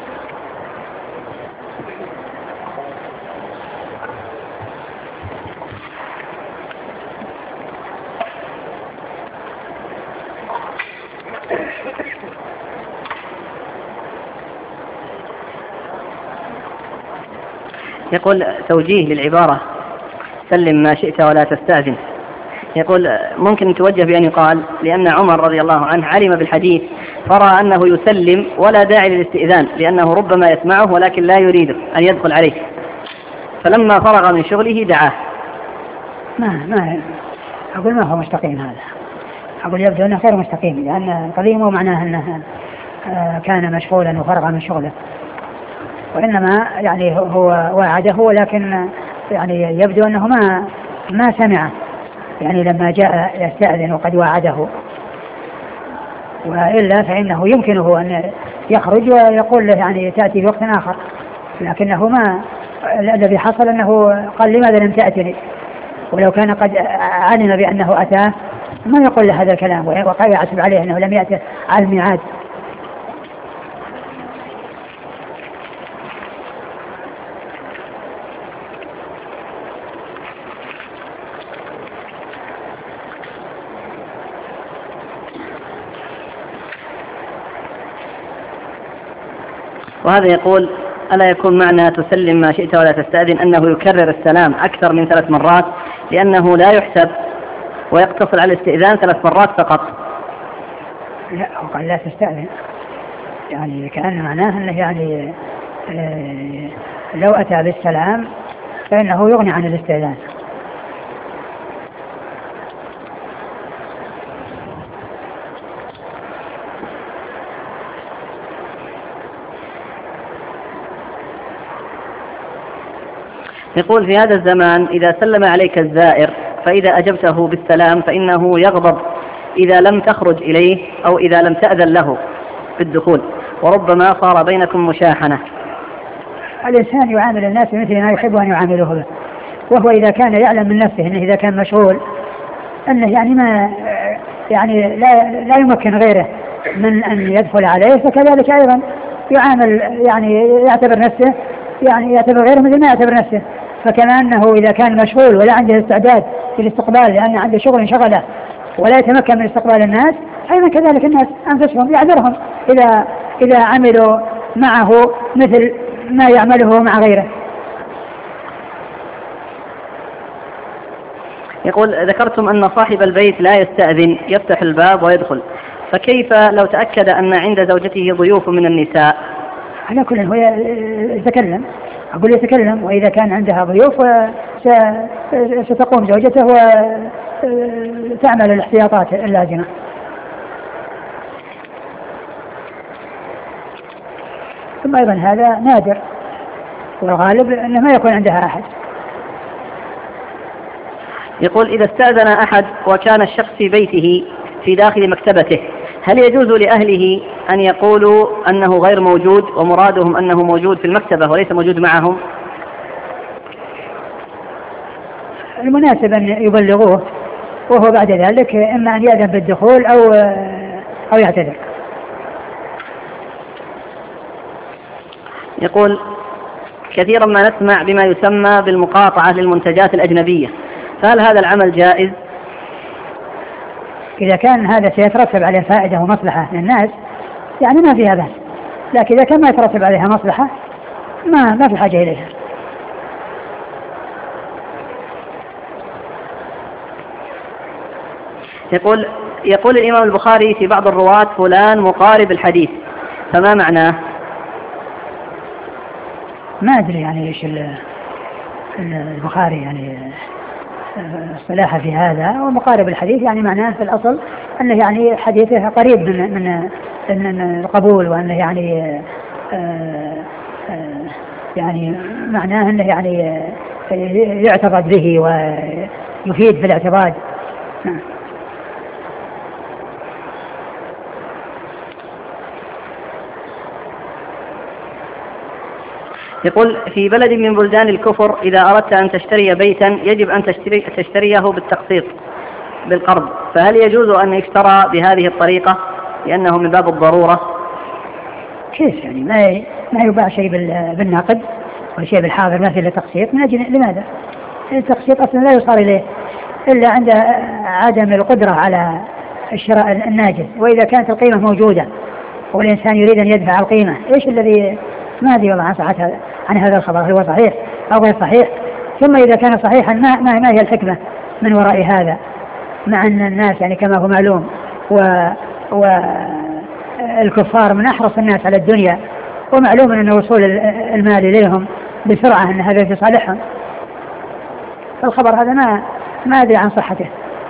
يقول توجيه للعبارة سلم ما شئت ولا تستأذن. يقول ممكن توجه بأن يقال لأن عمر رضي الله عنه علم بالحديث فرأى أنه يسلم ولا داعي للاستئذان لأنه ربما يسمعه ولكن لا يريد أن يدخل عليه، فلما فرغ من شغله دعاه. ما ما أقول ما هو مستقيم هذا، أقول يبدو أنه غير مستقيم، لأن القضية مو معناه أنه كان مشغولا وفرغ من شغله، وإنما يعني هو وعده، ولكن يعني يبدو أنه ما ما سمعه يعني لما جاء يستأذن وقد وعده، وإلا فإنه يمكنه أن يخرج ويقول له يعني تأتي في وقت آخر، لكنه ما الذي حصل أنه قال لماذا لم تأتني، ولو كان قد علم بأنه أتاه ما يقول له هذا الكلام وقال يعتب عليه أنه لم يأتي على الميعاد. وهذا يقول ألا يكون معنى تسلم ما شئت ولا تستأذن أنه يكرر السلام أكثر من ثلاث مرات لأنه لا يحسب ويقتصر على الاستئذان ثلاث مرات فقط؟ لا، هو قال لا تستأذن، يعني كأن معناه أنه يعني آه لو أتى بالسلام فإنه يغني عن الاستئذان. يقول في هذا الزمان إذا سلم عليك الزائر فإذا أجبته بالسلام فإنه يغضب إذا لم تخرج إليه أو إذا لم تأذن له بالدخول، وربما صار بينكم مشاحنة. الإنسان يعامل الناس مثل ما يحب أن يعاملوه به، وهو إذا كان يعلم من نفسه أنه إذا كان مشغول أنه يعني ما يعني لا, لا يمكن غيره من أن يدخل عليه، فكذلك أيضا يعامل يعني يعتبر نفسه يعني يعتبر غيره مثل ما يعتبر نفسه، فكما أنه إذا كان مشغول ولا عنده استعداد في الاستقبال لأن عنده شغل شغله ولا يتمكن من استقبال الناس، أيضا كذلك الناس أنفسهم يعذرهم إذا إذا عملوا معه مثل ما يعمله مع غيره. يقول ذكرتم أن صاحب البيت لا يستأذن يفتح الباب ويدخل، فكيف لو تأكد أن عند زوجته ضيوف من النساء؟ على كل هو يتكلم أقول يتكلم، وإذا كان عندها ضيوف ستقوم زوجته وتعمل الاحتياطات اللازمة. ثم أيضا هذا نادر، والغالب أنه ما يكون عندها أحد. يقول إذا استأذن أحد وكان الشخص في بيته في داخل مكتبته، هل يجوز لأهله أن يقولوا أنه غير موجود ومرادهم أنه موجود في المكتبة وليس موجود معهم؟ المناسب أن يبلغوه، وهو بعد ذلك إما أن يأذن بالدخول أو أو يعتذر. يقول كثيرا ما نسمع بما يسمى بالمقاطعة للمنتجات الأجنبية، فهل هذا العمل جائز؟ إذا كان هذا سيترتب عليه فائدة ومصلحة للناس يعني ما فيها بأس، لكن إذا كان ما يترتب عليها مصلحة ما ما في حاجة إليها. يقول يقول الإمام البخاري في بعض الرواة فلان مقارب الحديث، فما معناه؟ ما أدري يعني إيش البخاري يعني اصطلاحه في هذا. ومقارب الحديث يعني معناه في الأصل أنه يعني حديثه قريب من من من القبول، وأنه يعني آآ آآ يعني معناه أنه يعني يعتقد به ويفيد في الاعتقاد. يقول في بلد من بلدان الكفر إذا أردت أن تشتري بيتا يجب أن تشتري تشتريه بالتقسيط بالقرض، فهل يجوز أن يشترى بهذه الطريقة لأنه من باب الضرورة؟ كيف يعني ما ما يباع شيء بالنقد وشيء بالحاضر ما في إلا تقسيط؟ من أجل لماذا؟ التقسيط أصلا لا يصار إليه إلا عند عدم القدرة على الشراء الناجز، وإذا كانت القيمة موجودة والإنسان يريد أن يدفع القيمة إيش الذي ما أدري والله عن صحة عن هذا الخبر، هل هو صحيح أو غير صحيح؟ ثم إذا كان صحيحا ما, ما, ما هي الحكمة من وراء هذا، مع أن الناس يعني كما هو معلوم والكفار من أحرص الناس على الدنيا، ومعلوم أن وصول المال إليهم بسرعة أن هذا في صالحهم، فالخبر هذا ما ما أدري عن صحته.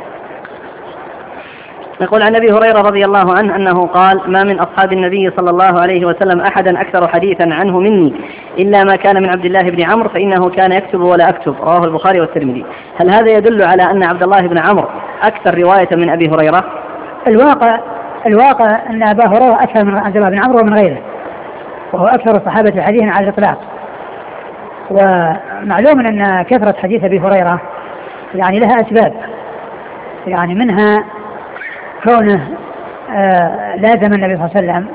يقول عن أبي هريرة رضي الله عنه أنه قال: ما من أصحاب النبي صلى الله عليه وسلم أحدا أكثر حديثا عنه مني إلا ما كان من عبد الله بن عمرو فإنه كان يكتب ولا أكتب، رواه البخاري والترمذي. هل هذا يدل على أن عبد الله بن عمرو أكثر رواية من أبي هريرة؟ الواقع الواقع أن أبا هريرة أكثر من عبد الله بن عمرو ومن غيره، وهو أكثر الصحابة حديثا على الإطلاق. ومعلوم أن كثرة حديث أبي هريرة يعني لها أسباب، يعني منها كونه آه لازم النبي صلى الله عليه وسلم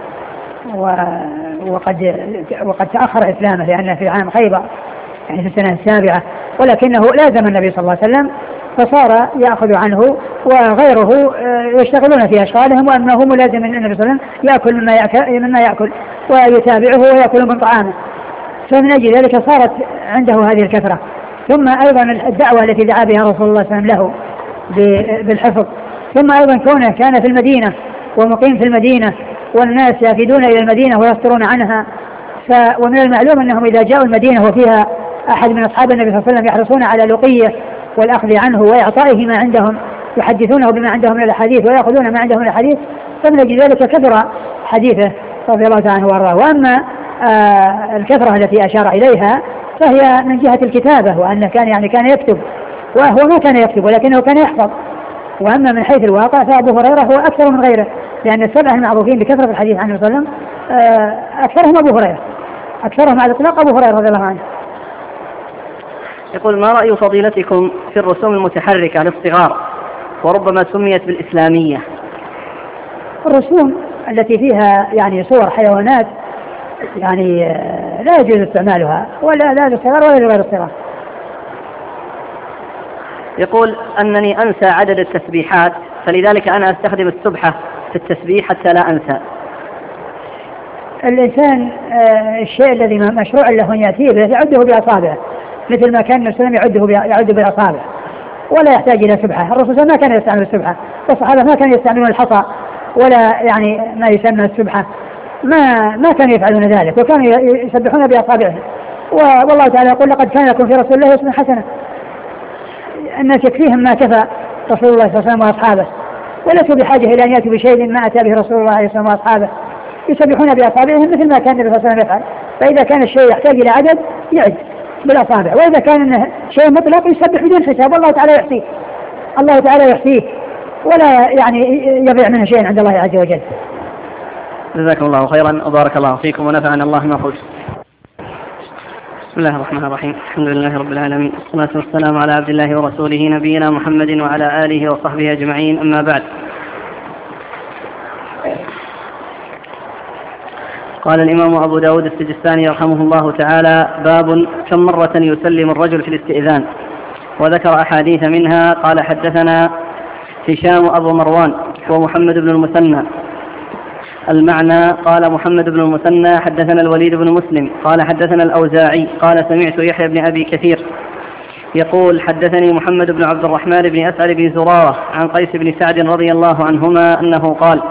وقد وقد تأخر إسلامه لأنه في عام خيبر يعني في السنة السابعة، ولكنه لازم النبي صلى الله عليه وسلم فصار يأخذ عنه وغيره آه يشتغلون في أشغالهم، وأنه ملازم النبي صلى الله عليه وسلم يأكل مما يأكل, مما يأكل ويتابعه ويأكل من طعامه، فمن أجل ذلك صارت عنده هذه الكثرة. ثم أيضا الدعوة التي دعا بها رسول الله صلى الله عليه وسلم له بالحفظ، ثم أيضا كونه كان في المدينة ومقيم في المدينة والناس يفيدون إلى المدينة ويصدرون عنها، ومن المعلوم أنهم إذا جاءوا المدينة وفيها أحد من أصحاب النبي صلى الله عليه وسلم يحرصون على لقيه والأخذ عنه وإعطائه ما عندهم، يحدثونه بما عندهم من الحديث ويأخذون ما عندهم من الحديث، فمن أجل ذلك كثر حديثه رضي الله عنه وارضاه. وأما آه الكثرة التي أشار إليها فهي من جهة الكتابة، وأنه كان يعني كان يكتب، وهو ما كان يكتب ولكنه كان يحفظ. وأما من حيث الواقع فأبو هريرة هو أكثر من غيره، لأن السبعة المعروفين بكثرة الحديث عنه صلى الله عليه وسلم أكثرهم أبو هريرة، أكثرهم على الإطلاق أبو هريرة رضي الله عنه. يقول: ما رأي فضيلتكم في الرسوم المتحركة للصغار وربما سميت بالإسلامية؟ الرسوم التي فيها يعني صور حيوانات يعني لا يجوز استعمالها، ولا لا للصغار ولا لغير الصغار. يقول: أنني أنسى عدد التسبيحات، فلذلك أنا أستخدم السبحة في التسبيح حتى لا أنسى. الإنسان الشيء الذي مشروع له أن يأتيه به يعده بأصابعه، مثل ما كان النبي صلى الله عليه وسلم يعده يعد بالأصابع، ولا يحتاج إلى سبحة. الرسول صلى الله عليه وسلم ما كان يستعمل السبحة، والصحابة ما كانوا يستعملون الحصى ولا يعني ما يسمى السبحة، ما ما كانوا يفعلون ذلك، وكانوا يسبحون بأصابعهم. والله تعالى يقول لقد كان لكم في رسول الله أسوة حسنة. الناس يكفيهم ما كفى رسول الله صلى الله عليه وسلم وأصحابه، وليسوا بحاجة إلى أن يأتوا بشيء ما أتى به رسول الله صلى الله عليه وسلم وأصحابه، يسبحون بأصابعهم مثل ما كان النبي صلى الله عليه وسلم يفعل. فإذا كان الشيء يحتاج إلى عدد يعد بالأصابع، وإذا كان شيء مطلق يسبح بدون حساب، والله تعالى يحصيه، الله تعالى يحصيه ولا يعني يضيع منه شيء عند الله عز وجل. جزاكم الله خيرا وبارك الله فيكم ونفعنا الله ما قلت. بسم الله الرحمن الرحيم، الحمد لله رب العالمين، والصلاة والسلام على عبد الله ورسوله نبينا محمد وعلى آله وصحبه أجمعين، أما بعد. قال الإمام أبو داود السجستاني رحمه الله تعالى: باب كم مرة يسلم الرجل في الاستئذان. وذكر أحاديث منها. قال: حدثنا هشام أبو مروان ومحمد بن المثنى. المعنى: قال محمد بن المثنى: حدثنا الوليد بن مسلم قال حدثنا الأوزاعي قال سمعت يحيى بن أبي كثير يقول: حدثني محمد بن عبد الرحمن بن أسعد بن زرارة عن قيس بن سعد رضي الله عنهما أنه قال: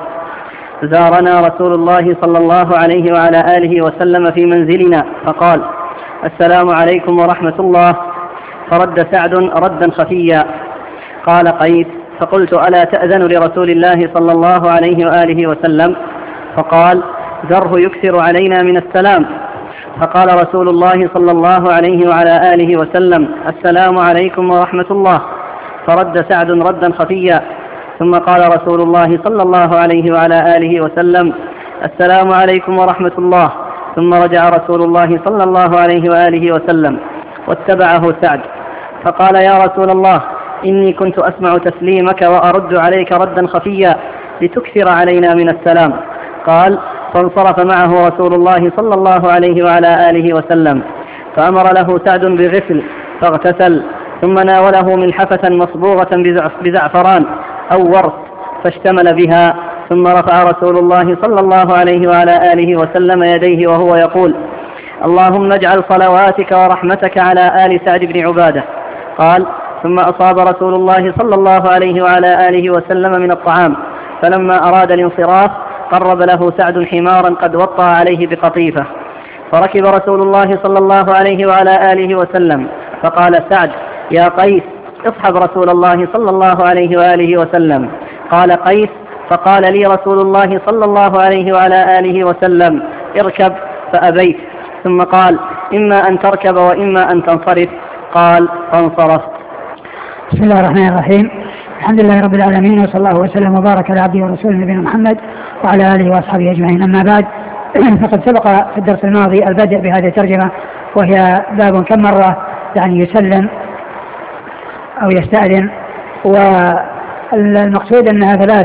زارنا رسول الله صلى الله عليه وعلى آله وسلم في منزلنا فقال: السلام عليكم ورحمة الله. فرد سعد ردا خفيا. قال قيس: فقلت: ألا تأذن لرسول الله صلى الله عليه وآله وسلم؟ فقال: ذره يكثر علينا من السلام. فقال رسول الله صلى الله عليه وعلى آله وسلم: السلام عليكم ورحمة الله. فرد سعد ردا خفيا. ثم قال رسول الله صلى الله عليه وعلى آله وسلم: السلام عليكم ورحمة الله. ثم رجع رسول الله صلى الله عليه وآله وسلم واتبعه سعد. فقال: يا رسول الله، إني كنت أسمع تسليمك وأرد عليك ردا خفيا لتكثر علينا من السلام. قال: فانصرف معه رسول الله صلى الله عليه وعلى آله وسلم، فأمر له سعد بغسل فاغتسل، ثم ناوله ملحفة مصبوغة بزعفران أو ورس فاشتمل بها، ثم رفع رسول الله صلى الله عليه وعلى آله وسلم يديه وهو يقول: اللهم اجعل صلواتك ورحمتك على آل سعد بن عبادة. قال: ثم أصاب رسول الله صلى الله عليه وعلى آله وسلم من الطعام، فلما أراد الانصراف قرب له سعد حمارا قد وطى عليه بقطيفة، فركب رسول الله صلى الله عليه وعلى آله وسلم، فقال سعد: يا قيس، اصحب رسول الله صلى الله عليه وآله وسلم. قال قيس: فقال لي رسول الله صلى الله عليه وعلى آله وسلم: اركب، فأبيت. ثم قال: إما أن تركب وإما أن تنصرف. قال: فانصرفت. بسم الله الرحمن الرحيم، الحمد لله رب العالمين، وصلى الله وسلم وبارك على عبده ورسوله نبينا محمد وعلى آله وأصحابه أجمعين، أما بعد. فقد سبق في الدرس الماضي البدء بهذه الترجمة، وهي باب كم مرة يعني يسلم أو يستأذن، والمقصود أنها ثلاث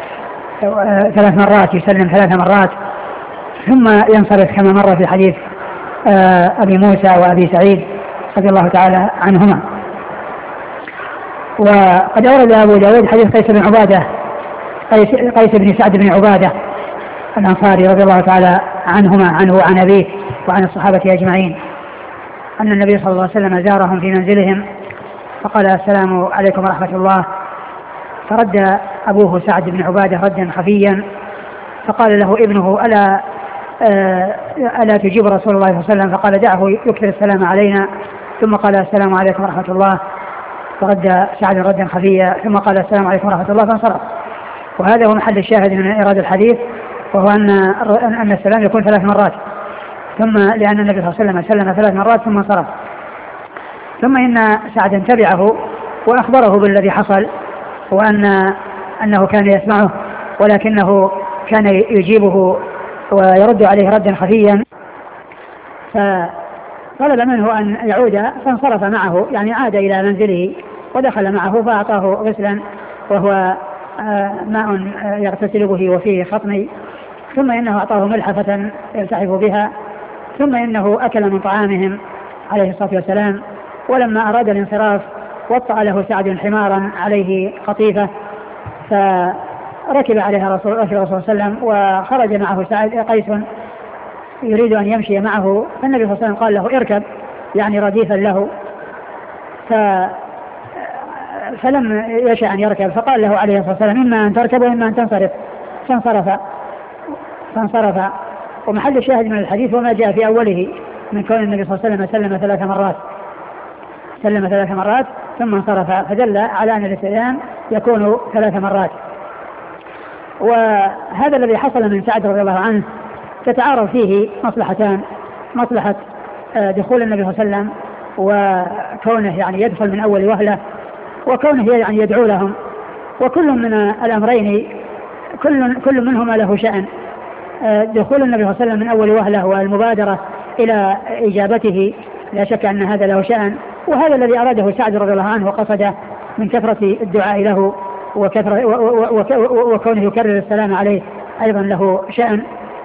ثلاث مرات، يسلم ثلاث مرات ثم ينصرف كما مر في حديث أبي موسى وأبي سعيد رضي الله تعالى عنهما. وقد أورد أبو داود حديث قيس بن عبادة قيس, قيس بن سعد بن عبادة الأنصاري رضي الله تعالى عنهما عنه وعن أبيه وعن الصحابة أجمعين، أن النبي صلى الله عليه وسلم زارهم في منزلهم فقال: السلام عليكم ورحمة الله. فرد أبوه سعد بن عبادة ردا خفيا، فقال له ابنه: ألا ألا تجيب رسول الله صلى الله عليه وسلم؟ فقال: دعه يكثر السلام علينا. ثم قال: السلام عليكم ورحمة الله. فرد سعد ردا خفيا، ثم قال: السلام عليكم ورحمة الله، فانصرف. وهذا هو محل الشاهد من إيراد الحديث، وهو أن أن السلام يكون ثلاث مرات، ثم لأن النبي صلى الله عليه وسلم سلم ثلاث مرات ثم انصرف. ثم إن سعدا تبعه وأخبره بالذي حصل، وأن أنه كان يسمعه ولكنه كان يجيبه ويرد عليه ردا خفيا، فطلب منه أن يعود فانصرف معه، يعني عاد إلى منزله ودخل معه فأعطاه غسلا وهو ماء يغتسل به وفيه خطمي، ثم إنه أعطاه ملحفة يلتحف بها، ثم إنه أكل من طعامهم عليه الصلاة والسلام. ولما أراد الانصراف وطأ له سعد حمارا عليه قطيفة، فركب عليها رسول الله صلى الله عليه وسلم، وخرج معه سعد قيس يريد أن يمشي معه، فالنبي صلى الله عليه وسلم قال له: اركب، يعني رديفا له. ف فلم يشاء أن يركب، فقال له عليه الصلاة والسلام: إما أن تركب وإما أن تنصرف. فانصرف فانصرف ومحل الشاهد من الحديث وما جاء في أوله من كون النبي صلى الله عليه وسلم سلم ثلاث مرات سلم ثلاث مرات ثم انصرف، فدل على أن الاستئذان يكون ثلاث مرات. وهذا الذي حصل من سعد رضي الله عنه تتعارض فيه مصلحتان: مصلحة دخول النبي صلى الله عليه وسلم وكونه يعني يدخل من أول وهلة، وكونه يعني يدعو لهم، وكل من الأمرين كل, كل منهما له شأن. دخول النبي صلى الله عليه وسلم من أول وهلة والمبادرة إلى إجابته لا شك أن هذا له شأن، وهذا الذي أراده سعد رضي الله عنه وقصده من كثرة الدعاء له وكثرة وكونه يكرر السلام عليه أيضا له شأن.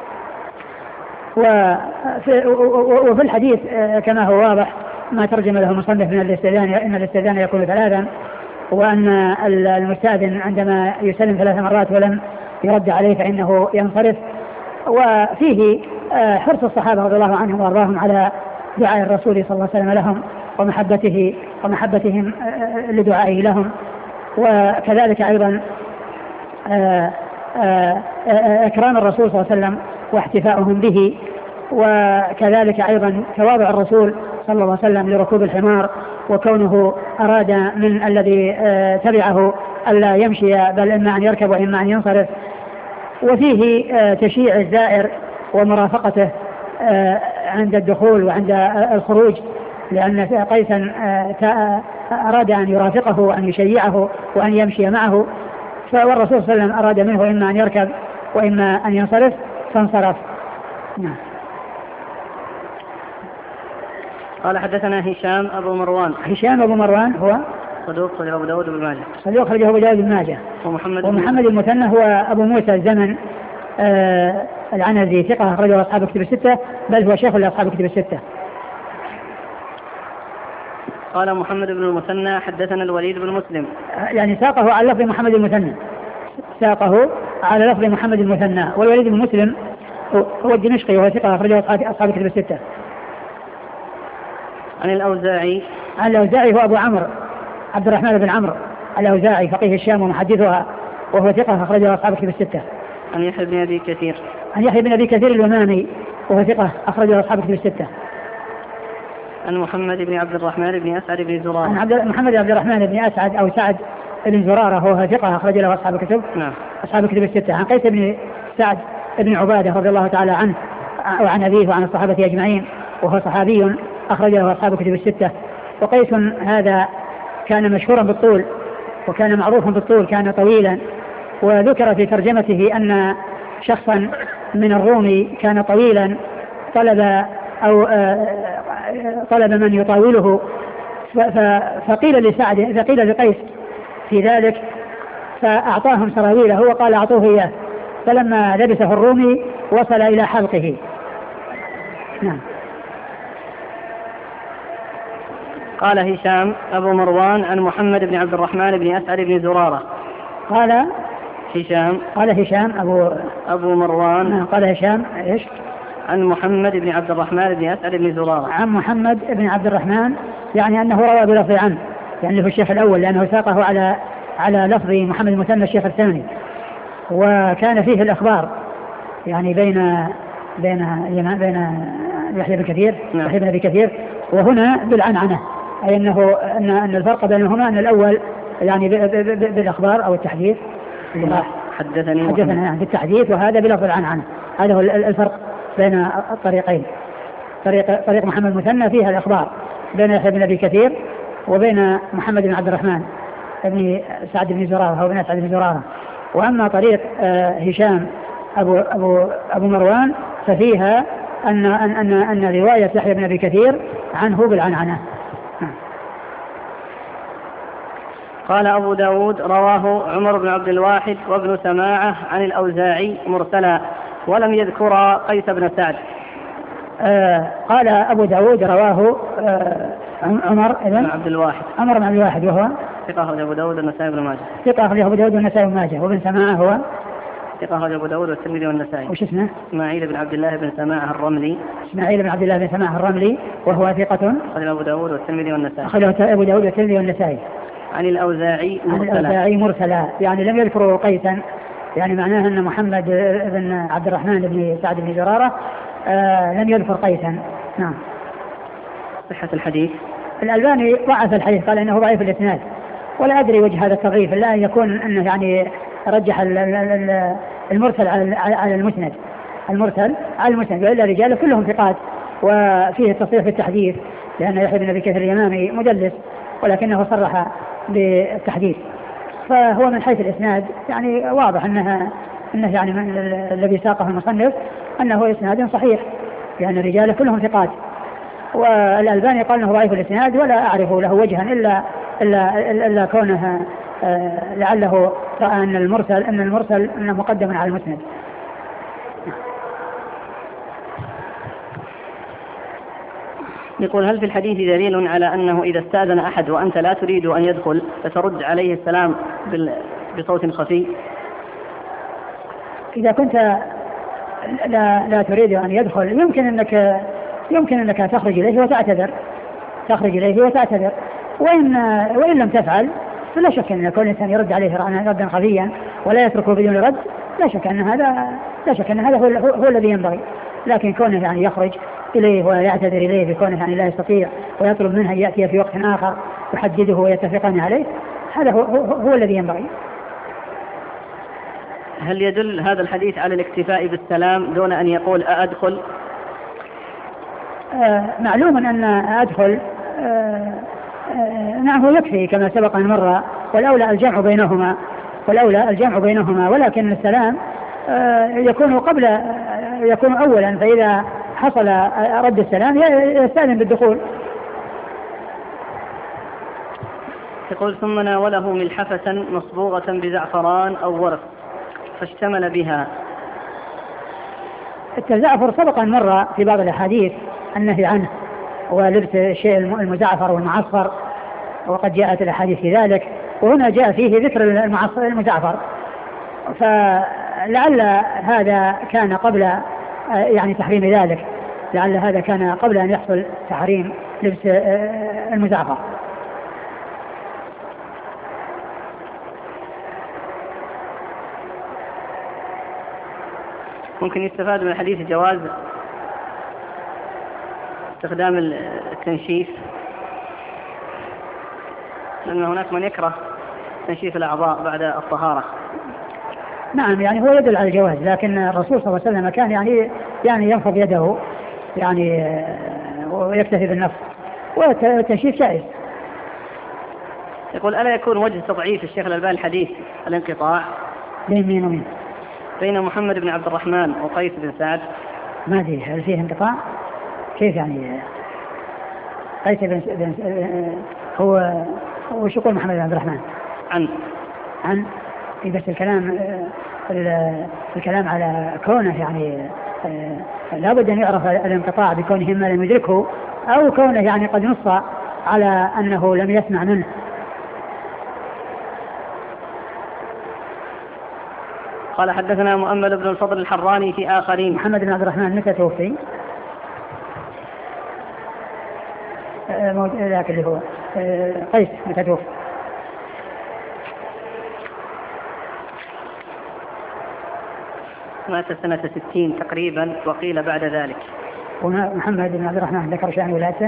وفي, وفي الحديث كما هو واضح ما ترجم له المصنف من الاستئذان، إن الاستئذان يكون ثلاثا، وأن المستأذن عندما يسلم ثلاث مرات ولم يرد عليه فإنه ينصرف. وفيه حرص الصحابة رضي الله عنهم وارضاهم على دعاء الرسول صلى الله عليه وسلم لهم ومحبته ومحبتهم لدعائه لهم، وكذلك أيضا إكرام الرسول صلى الله عليه وسلم واحتفاؤهم به، وكذلك أيضا تواضع الرسول صلى الله عليه وسلم لركوب الحمار، وكونه أراد من الذي تبعه ألا يمشي بل إما أن يركب وإما أن ينصرف. وفيه تشييع الزائر ومرافقته عند الدخول وعند الخروج، لأن قيسا أراد أن يرافقه وأن يشيعه وأن يمشي معه، فالرسول صلى الله عليه وسلم أراد منه إما أن يركب وإما أن ينصرف فانصرف. نعم. قال حدثنا هشام أبو مروان. هشام أبو مروان هو صدوق خرجه أبو داود بن ماجه. صدوق خرجه أبو داود بن ماجه. ومحمد, ومحمد المثنى هو أبو موسى الزمن آه العنزي، ثقة أخرجه أصحاب كتب الستة، بل هو شيخ لأصحاب كتب الستة. قال محمد بن المثنى حدثنا الوليد بن مسلم، يعني ساقه على لفظ محمد المثنى، ساقه على لفظ محمد المثنى. والوليد بن مسلم هو الدمشقي وهو ثقة أخرجه أصحاب كتب الستة. عن الأوزاعي. عن الأوزاعي هو أبو عمرو عبد الرحمن بن عمرو الأوزاعي فقيه الشام ومحدثها، وهو ثقة أخرجه أصحاب كتب الستة. عن يحيى بن أبي كثير. عن يحيى بن أبي كثير اليماني وهو ثقة أخرجه أصحاب كتب الستة. عن محمد بن عبد الرحمن بن أسعد بن زرارة. عن عبد محمد بن عبد الرحمن بن أسعد أو سعد بن زرارة وهو ثقة أخرج له أصحاب الكتب. نعم. أصحاب الكتب الستة. عن قيس بن سعد بن عبادة رضي الله تعالى عنه وعن أبيه وعن الصحابة أجمعين، وهو صحابي أخرج له أصحاب الكتب الستة. وقيس هذا كان مشهورا بالطول وكان معروفا بالطول، كان طويلا، وذكر في ترجمته أن شخصا من الروم كان طويلا طلب أو طلب من يطاوله، فقيل لسعد فقيل لقيس في ذلك فأعطاهم سراويله وقال أعطوه إياه، فلما لبسه الرومي وصل إلى حلقه. نعم. قال هشام أبو مروان عن محمد بن عبد الرحمن بن أسعد بن زرارة. قال هشام قال هشام أبو أبو مروان. نعم. قال هشام إيش؟ عن محمد بن عبد الرحمن بن أسعد بن زرارة. عن محمد بن عبد الرحمن، يعني أنه روى بلفظ عنه، يعني في الشيخ الأول، لأنه ساقه على على لفظ محمد المثنى الشيخ الثاني، وكان فيه الأخبار يعني بين بين بين يحيى بن كثير يحيى بن أبي كثير، وهنا بالعنعنة، أي أنه أن أن الفرق بينهما أن الأول يعني بالأخبار أو التحديث، حدثني حدثنا يعني بالتحديث، وهذا بلفظ العنعنة. هذا هو الفرق بين الطريقين. طريق طريق محمد المثنى فيها الأخبار بين يحيى بن أبي كثير وبين محمد بن عبد الرحمن بن سعد بن زرارة أو بن سعد بن زرارة. وأما طريق هشام أبو أبو أبو مروان ففيها أن أن أن, أن رواية يحيى بن أبي كثير عنه بالعنعنة. قال أبو داود رواه عمر بن عبد الواحد وابن سماعة عن الأوزاعي مرسلا ولم يذكر قيس بن سعد. آه قال أبو داود رواه آه عمر بن عبد الواحد عمر بن عبد الواحد وهو ثقة أخرج أبو داود والنسائي بن ماجه. ثقة أخرج أبو داود والنسائي بن ماجه. وابن سماعة هو ثقة أخرج أبو داود والترمذي والنسائي. وش اسمه؟ إسماعيل بن عبد الله بن سماعة الرملي. إسماعيل بن عبد الله بن سماعة الرملي وهو ثقة أخرج أبو داود والترمذي والنسائي. أخرج أبو داود والترمذي والنسائي. عن الأوزاعي مرسلا. عن الأوزاعي مرسلا، يعني لم يذكروا قيسا، يعني معناه أن محمد بن عبد الرحمن بن سعد بن زرارة آه لم يذكر قيسا. نعم. صحة الحديث. الألباني ضعف الحديث، قال إنه ضعيف الإسناد، ولا أدري وجه هذا التضعيف، لا أن يكون أنه يعني رجح المرسل على المسند، المرسل على المسند، وإلا رجاله كلهم ثقات وفيه التصريح بالتحديث، لأن يحيى بن أبي كثير اليمامي مدلس ولكنه صرح بالتحديث. فهو من حيث الإسناد يعني واضح أنها أنه يعني من الذي ساقه المصنف أنه إسناد صحيح، لأن الرجال كلهم ثقات. والألباني قال أنه ضعيف الإسناد، ولا أعرف له وجها إلا إلا إلا كونه آه لعله رأى أن المرسل أن المرسل أنه مقدم على المسند. يقول: هل في الحديث دليل على أنه إذا استأذن أحد وأنت لا تريد أن يدخل فترد عليه السلام بصوت خفي؟ إذا كنت لا, لا تريد أن يدخل يمكن أنك يمكن أنك تخرج إليه وتعتذر تخرج إليه وتعتذر وإن, وإن لم تفعل فلا شك أن كل إنسان يرد عليه ردا خفيا ولا يتركه بدون رد، لا شك أن هذا لا شك أن هذا هو, هو, هو الذي ينبغي. لكن كونه يعني يخرج إليه ويعتذر إليه بكونه يعني لا يستطيع ويطلب منه أن يأتي في وقت آخر يحدده ويتفقان عليه، هذا هو, هو, هو الذي ينبغي. هل يدل هذا الحديث على الاكتفاء بالسلام دون أن يقول أأدخل؟ آه معلوم أن أدخل آه آه نعم هو يكفي كما سبق أن مر، والأولى الجمع بينهما والأولى الجمع بينهما ولكن السلام آه يكون قبل آه يكون أولا، فإذا حصل رد السلام يستأذن بالدخول. يقول: ثم ناوله ملحفة مصبوغة بزعفران أو ورق فاشتمل بها. التزعفر سبقا مر في بعض الأحاديث النهي عنه ولبس الشيء المزعفر والمعصفر، وقد جاءت الأحاديث في ذلك، وهنا جاء فيه ذكر المزعفر، فلعل هذا كان قبل يعني تحريم ذلك، لعل هذا كان قبل أن يحصل تحريم لبس المزعفر. ممكن يستفاد من الحديث جواز استخدام التنشيف، لأن هناك من يكره تنشيف الأعضاء بعد الطهارة. نعم يعني هو يدل على الجواز، لكن الرسول صلى الله عليه وسلم كان يعني يعني ينفض يده يعني ويكتفي بالنفس، والتنشيف جائز. يقول: ألا يكون وجه تضعيف الشيخ الألباني الحديث الانقطاع بين مين ومين؟ بين محمد بن عبد الرحمن وقيس بن سعد. ما أدري هل فيه انقطاع؟ كيف يعني قيس بن هو وش يقول محمد بن عبد الرحمن؟ عن عن بس الكلام الكلام على كونه يعني لابد أن يعرف الانقطاع بكونه ما لم يدركه، أو كونه يعني قد نص على أنه لم يسمع منه. قال: حدثنا مؤمل بن الفضل الحراني في آخرين. محمد بن عبد الرحمن متى توفي؟ ذاك اللي هو قيس متى توفي؟ مات سنة ستين تقريبا، وقيل بعد ذلك. ومحمد بن عبد الرحمن ذكر شأن ولادته؟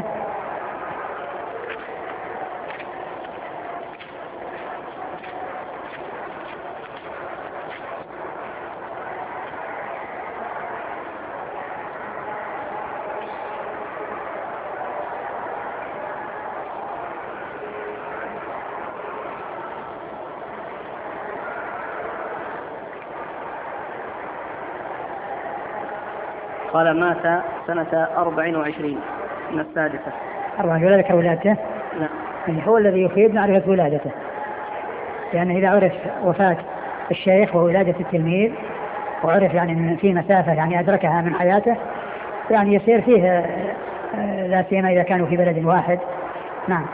قال: مات سنة أربع وعشرين من السادسة. أربع ولا ذكر ولادته؟ لا. يعني هو الذي يفيد معرفة ولادته، لأن يعني إذا عرف وفاة الشيخ وولادة التلميذ وعرف يعني في مسافة يعني أدركها من حياته يعني يصير فيه لا سيما إذا كانوا في بلد واحد. نعم.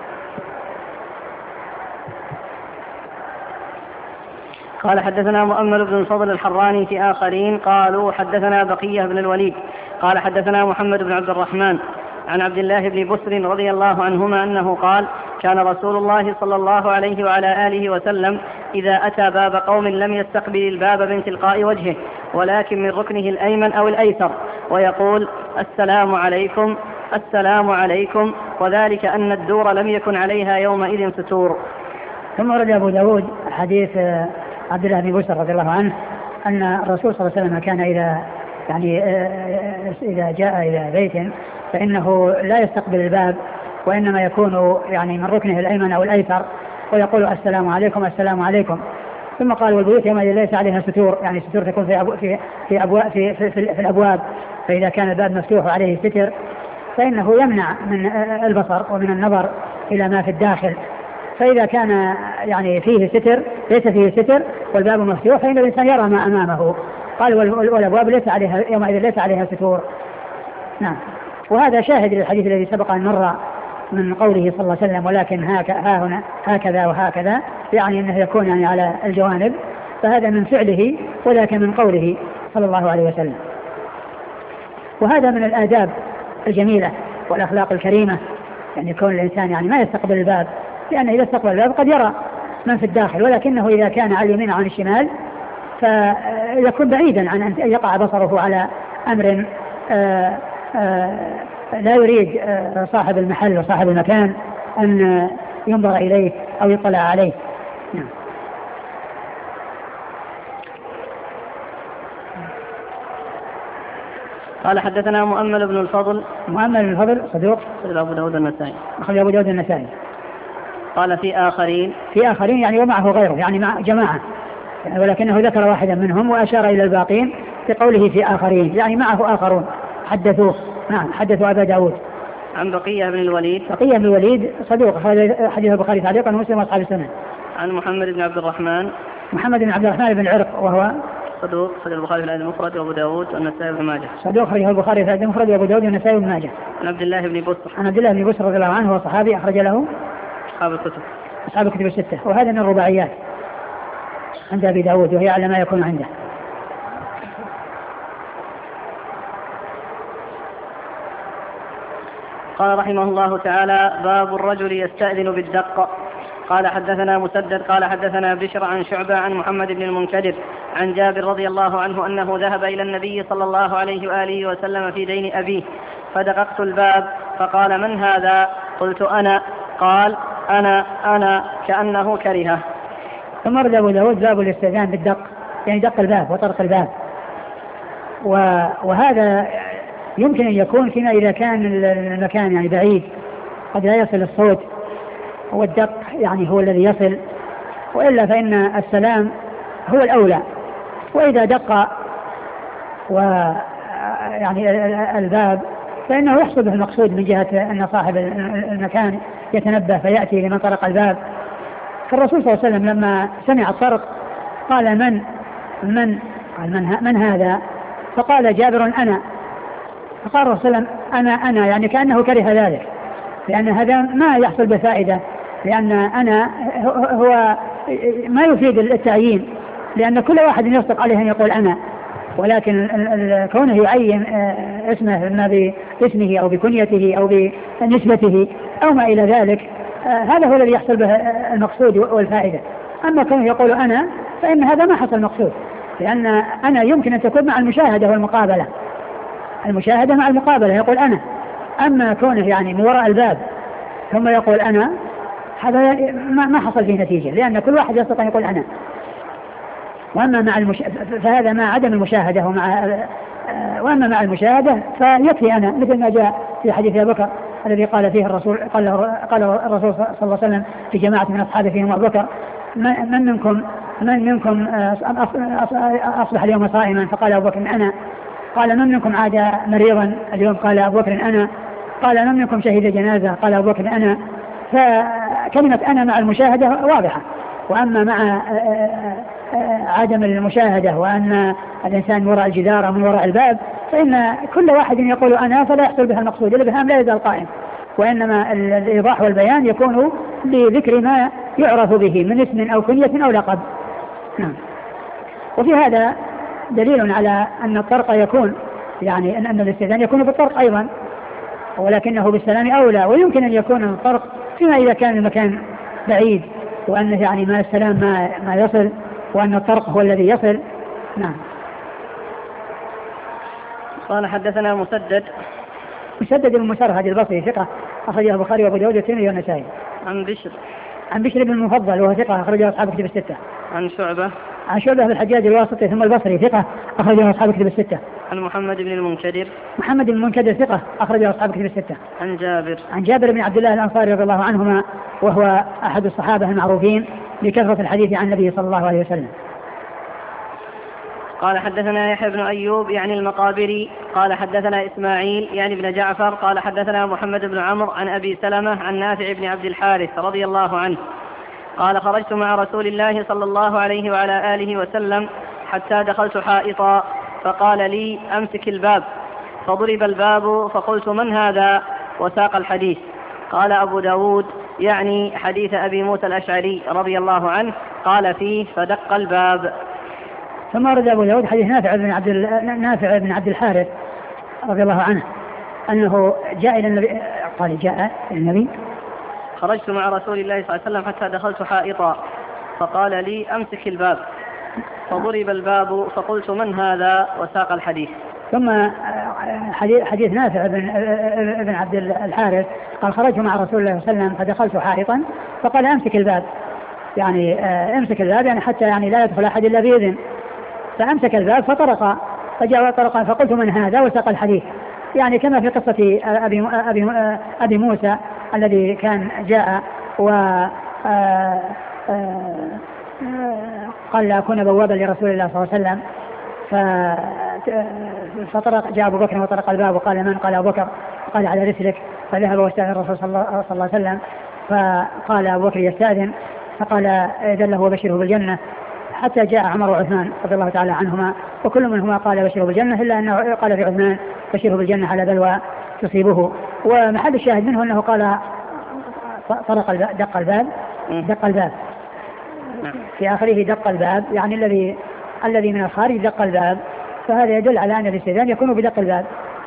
قال: حدثنا مؤمل بن الفضل الحراني في آخرين قالوا: حدثنا بقية بن الوليد قال: حدثنا محمد بن عبد الرحمن عن عبد الله بن بسر رضي الله عنهما أنه قال: كان رسول الله صلى الله عليه وعلى آله وسلم إذا أتى باب قوم لم يستقبل الباب من تلقاء وجهه ولكن من ركنه الأيمن أو الأيسر، ويقول: السلام عليكم، السلام عليكم، وذلك أن الدور لم يكن عليها يومئذ ستور. ثم ورد أبو داود حديث عبد الله بن بسر رضي الله عنه أن الرسول صلى الله عليه وسلم كان إذا يعني إذا جاء إلى بيت فإنه لا يستقبل الباب، وإنما يكون يعني من ركنه الأيمن أو الأيسر، ويقول السلام عليكم السلام عليكم. ثم قال والبيوت يومئذ ليس عليها ستور، يعني ستور تكون في أبو في في, أبواب في, في, في, في الأبواب، فإذا كان الباب مفتوح وعليه ستر فإنه يمنع من البصر ومن النظر إلى ما في الداخل. فإذا كان يعني فيه ستر ليس فيه ستر والباب مفتوح فإن الإنسان يرى ما أمامه. قال والأبواب ليس عليها يومئذ ليس عليها ستور. نعم. وهذا شاهد للحديث الذي سبق أن مر من قوله صلى الله عليه وسلم ولكن ها هنا هكذا وهكذا، يعني أنه يكون يعني على الجوانب، فهذا من فعله ولكن من قوله صلى الله عليه وسلم. وهذا من الآداب الجميلة والأخلاق الكريمة، يعني كون الإنسان يعني ما يستقبل الباب، لأنه إذا استقبل الباب قد يرى من في الداخل، ولكنه إذا كان على اليمين عن الشمال فيكون بعيدا عن أن يقع بصره على أمر آآ آآ لا يريد صاحب المحل وصاحب المكان أن ينظر إليه أو يطلع عليه. نعم. قال حدثنا مؤمل بن الفضل. مؤمل بن الفضل صدوق أخرج أبو داود النسائي. أخرج أبو داود النسائي. قال في آخرين. في آخرين يعني ومعه غيره، يعني مع جماعة، ولكنه ذكر واحدا منهم وأشار إلى الباقين بقوله في آخرين، يعني معه آخرون حدثوه. نعم حدثوا أبا داود. عن بقية بن الوليد. بقية بن الوليد صدوق حديث البخاري تعليقا ومسلم وأصحاب السنة. عن محمد بن عبد الرحمن. محمد بن عبد الرحمن بن عرق وهو صدوق خرج البخاري في الأدب المفرد وأبو داود والنسائي بن ماجه. صدوق خرج البخاري في الأدب المفرد وأبو داود والنسائي بن ماجه. عن عبد الله بن بسر. عن عبد الله بن بسر رضي الله عنه هو صحابي أخرج له أصحاب الكتب. أصحاب الكتب الستة، وهذا من الرباعيات عند أبي داود وهي على ما يكون عنده. قال رحمه الله تعالى باب الرجل يستأذن بالدق. قال حدثنا مسدد قال حدثنا بشر عن شعبة عن محمد بن المنكدر عن جابر رضي الله عنه أنه ذهب إلى النبي صلى الله عليه وآله وسلم في دين أبيه فدققت الباب فقال من هذا؟ قلت أنا. قال أنا أنا كأنه كرهه. ثم رد أبو داود باب الاستئذان بالدق، يعني دق الباب وطرق الباب، وهذا يمكن أن يكون فيما إذا كان المكان يعني بعيد قد لا يصل الصوت، والدق يعني هو الذي يصل، وإلا فإن السلام هو الأولى. وإذا دق ويعني الباب فإنه يحصل به المقصود من جهة أن صاحب المكان يتنبه فيأتي لمن طرق الباب. فالرسول صلى الله عليه وسلم لما سمع الطرق قال من من قال من, من هذا؟ فقال جابر أنا. فقال الرسول صلى الله عليه وسلم أنا أنا يعني كأنه كره ذلك، لأن هذا ما يحصل بفائدة، لأن أنا هو ما يفيد التعيين، لأن كل واحد يصدق عليه أن يقول أنا، ولكن كونه يعين اسمه إما باسمه أو بكنيته أو بنسبته أو ما إلى ذلك، هذا هو الذي يحصل به المقصود والفائدة. أما كونه يقول أنا فإن هذا ما حصل المقصود، لأن أنا يمكن أن تكون مع المشاهدة والمقابلة، المشاهدة مع المقابلة يقول أنا. أما كونه يعني من وراء الباب ثم يقول أنا، هذا ما حصل فيه نتيجة، لأن كل واحد يستطيع أن يقول أنا. وأما مع المش... فهذا مع عدم المشاهدة، ومع وأما مع المشاهدة فيكفي أنا، مثل ما جاء في حديث أبي بكر الذي قال فيه الرسول قال, قال الرسول صلى الله عليه وسلم في جماعة من أصحابه فيهم أبو بكر من منكم من منكم أصبح اليوم صائما؟ فقال أبو بكر أنا. قال من منكم عاد مريضا اليوم؟ قال أبو بكر أنا. قال من منكم شهد جنازة؟ قال أبو بكر أنا. فكلمة أنا مع المشاهدة واضحة. وأما مع عدم المشاهدة وأن الإنسان من وراء الجدار أو من وراء الباب فإن كل واحد يقول أنا فلا يحصل بها المقصود، الإبهام لا يزال قائم، وإنما الإيضاح والبيان يكون بذكر ما يعرف به من اسم أو كنية أو لقب. نعم. وفي هذا دليل على أن الطرق يكون يعني أن الاستئذان يكون بالطرق أيضا، ولكنه بالسلام أولى. ويمكن أن يكون الطرق فيما إذا كان المكان بعيد، وأنه يعني ما السلام ما, ما يصل، وأن الطرق هو الذي يصل. نعم. قال حدثنا مسدد مسدد بن مسرهد البصري ثقة أخرجه البخاري وأبو داود والترمذي والنسائي. عن بشر عن بشر بن المفضل وهو ثقة أخرجه أصحاب كتب الستة. عن شعبة عن شعبة بن الحجاج الواسطي ثم البصري ثقة أخرجه أصحاب كتب الستة. عن محمد بن المنكدر محمد بن المنكدر ثقة أخرجه أصحاب كتب الستة. عن جابر عن جابر بن عبد الله الأنصاري رضي الله عنهما وهو أحد الصحابة المعروفين بكثرة الحديث عن النبي صلى الله عليه وسلم. قال حدثنا يحيى بن أيوب يعني المقابري قال حدثنا إسماعيل يعني ابن جعفر قال حدثنا محمد بن عمرو عن أبي سلمة عن نافع بن عبد الحارث رضي الله عنه قال خرجت مع رسول الله صلى الله عليه وعلى آله وسلم حتى دخلت حائطا فقال لي أمسك الباب فضرب الباب فقلت من هذا وساق الحديث. قال أبو داود يعني حديث أبي موسى الأشعري رضي الله عنه قال فيه فدق الباب. ثم ورد أبو داود حديث نافع بن عبد نافع بن عبد الحارث رضي الله عنه أنه جاء إلى النبي قال جاء النبي خرجت مع رسول الله صلى الله عليه وسلم حتى دخلت حائطا فقال لي أمسك الباب فضرب الباب فقلت من هذا وساق الحديث. ثم حديث, حديث نافع بن, بن عبد الحارث قال خرجت مع رسول الله صلى الله عليه وسلم فدخلت حائطا فقال أمسك الباب يعني امسك الباب يعني حتى يعني لا يدخل أحد إلا بإذن فأمسك الباب فطرق فجاء طرقا فقلت من هذا وساق الحديث يعني كما في قصة أبي, أبي, أبي موسى الذي كان جاء و قال لا أكون بوابا لرسول الله صلى الله عليه وسلم فطرق جاء أبو بكر وطرق الباب وقال من؟ قال أبو بكر قال على رسلك فذهب واستأذن الرسول صلى الله عليه وسلم فقال أبو بكر يستأذن فقال إذن له وبشره بالجنة حتى جاء عمر وعثمان رضي الله تعالى عنهما وكل منهما قال بشره بالجنة إلا أنه قال في عثمان بشره بالجنة على بلوى تصيبه. ومحل الشاهد منه أنه قال طرق الباب دق الباب دق الباب في آخره دق الباب يعني الذي الذي من الخارج دق الباب فهذا يدل على أن الاستئذان يكون بدق الباب.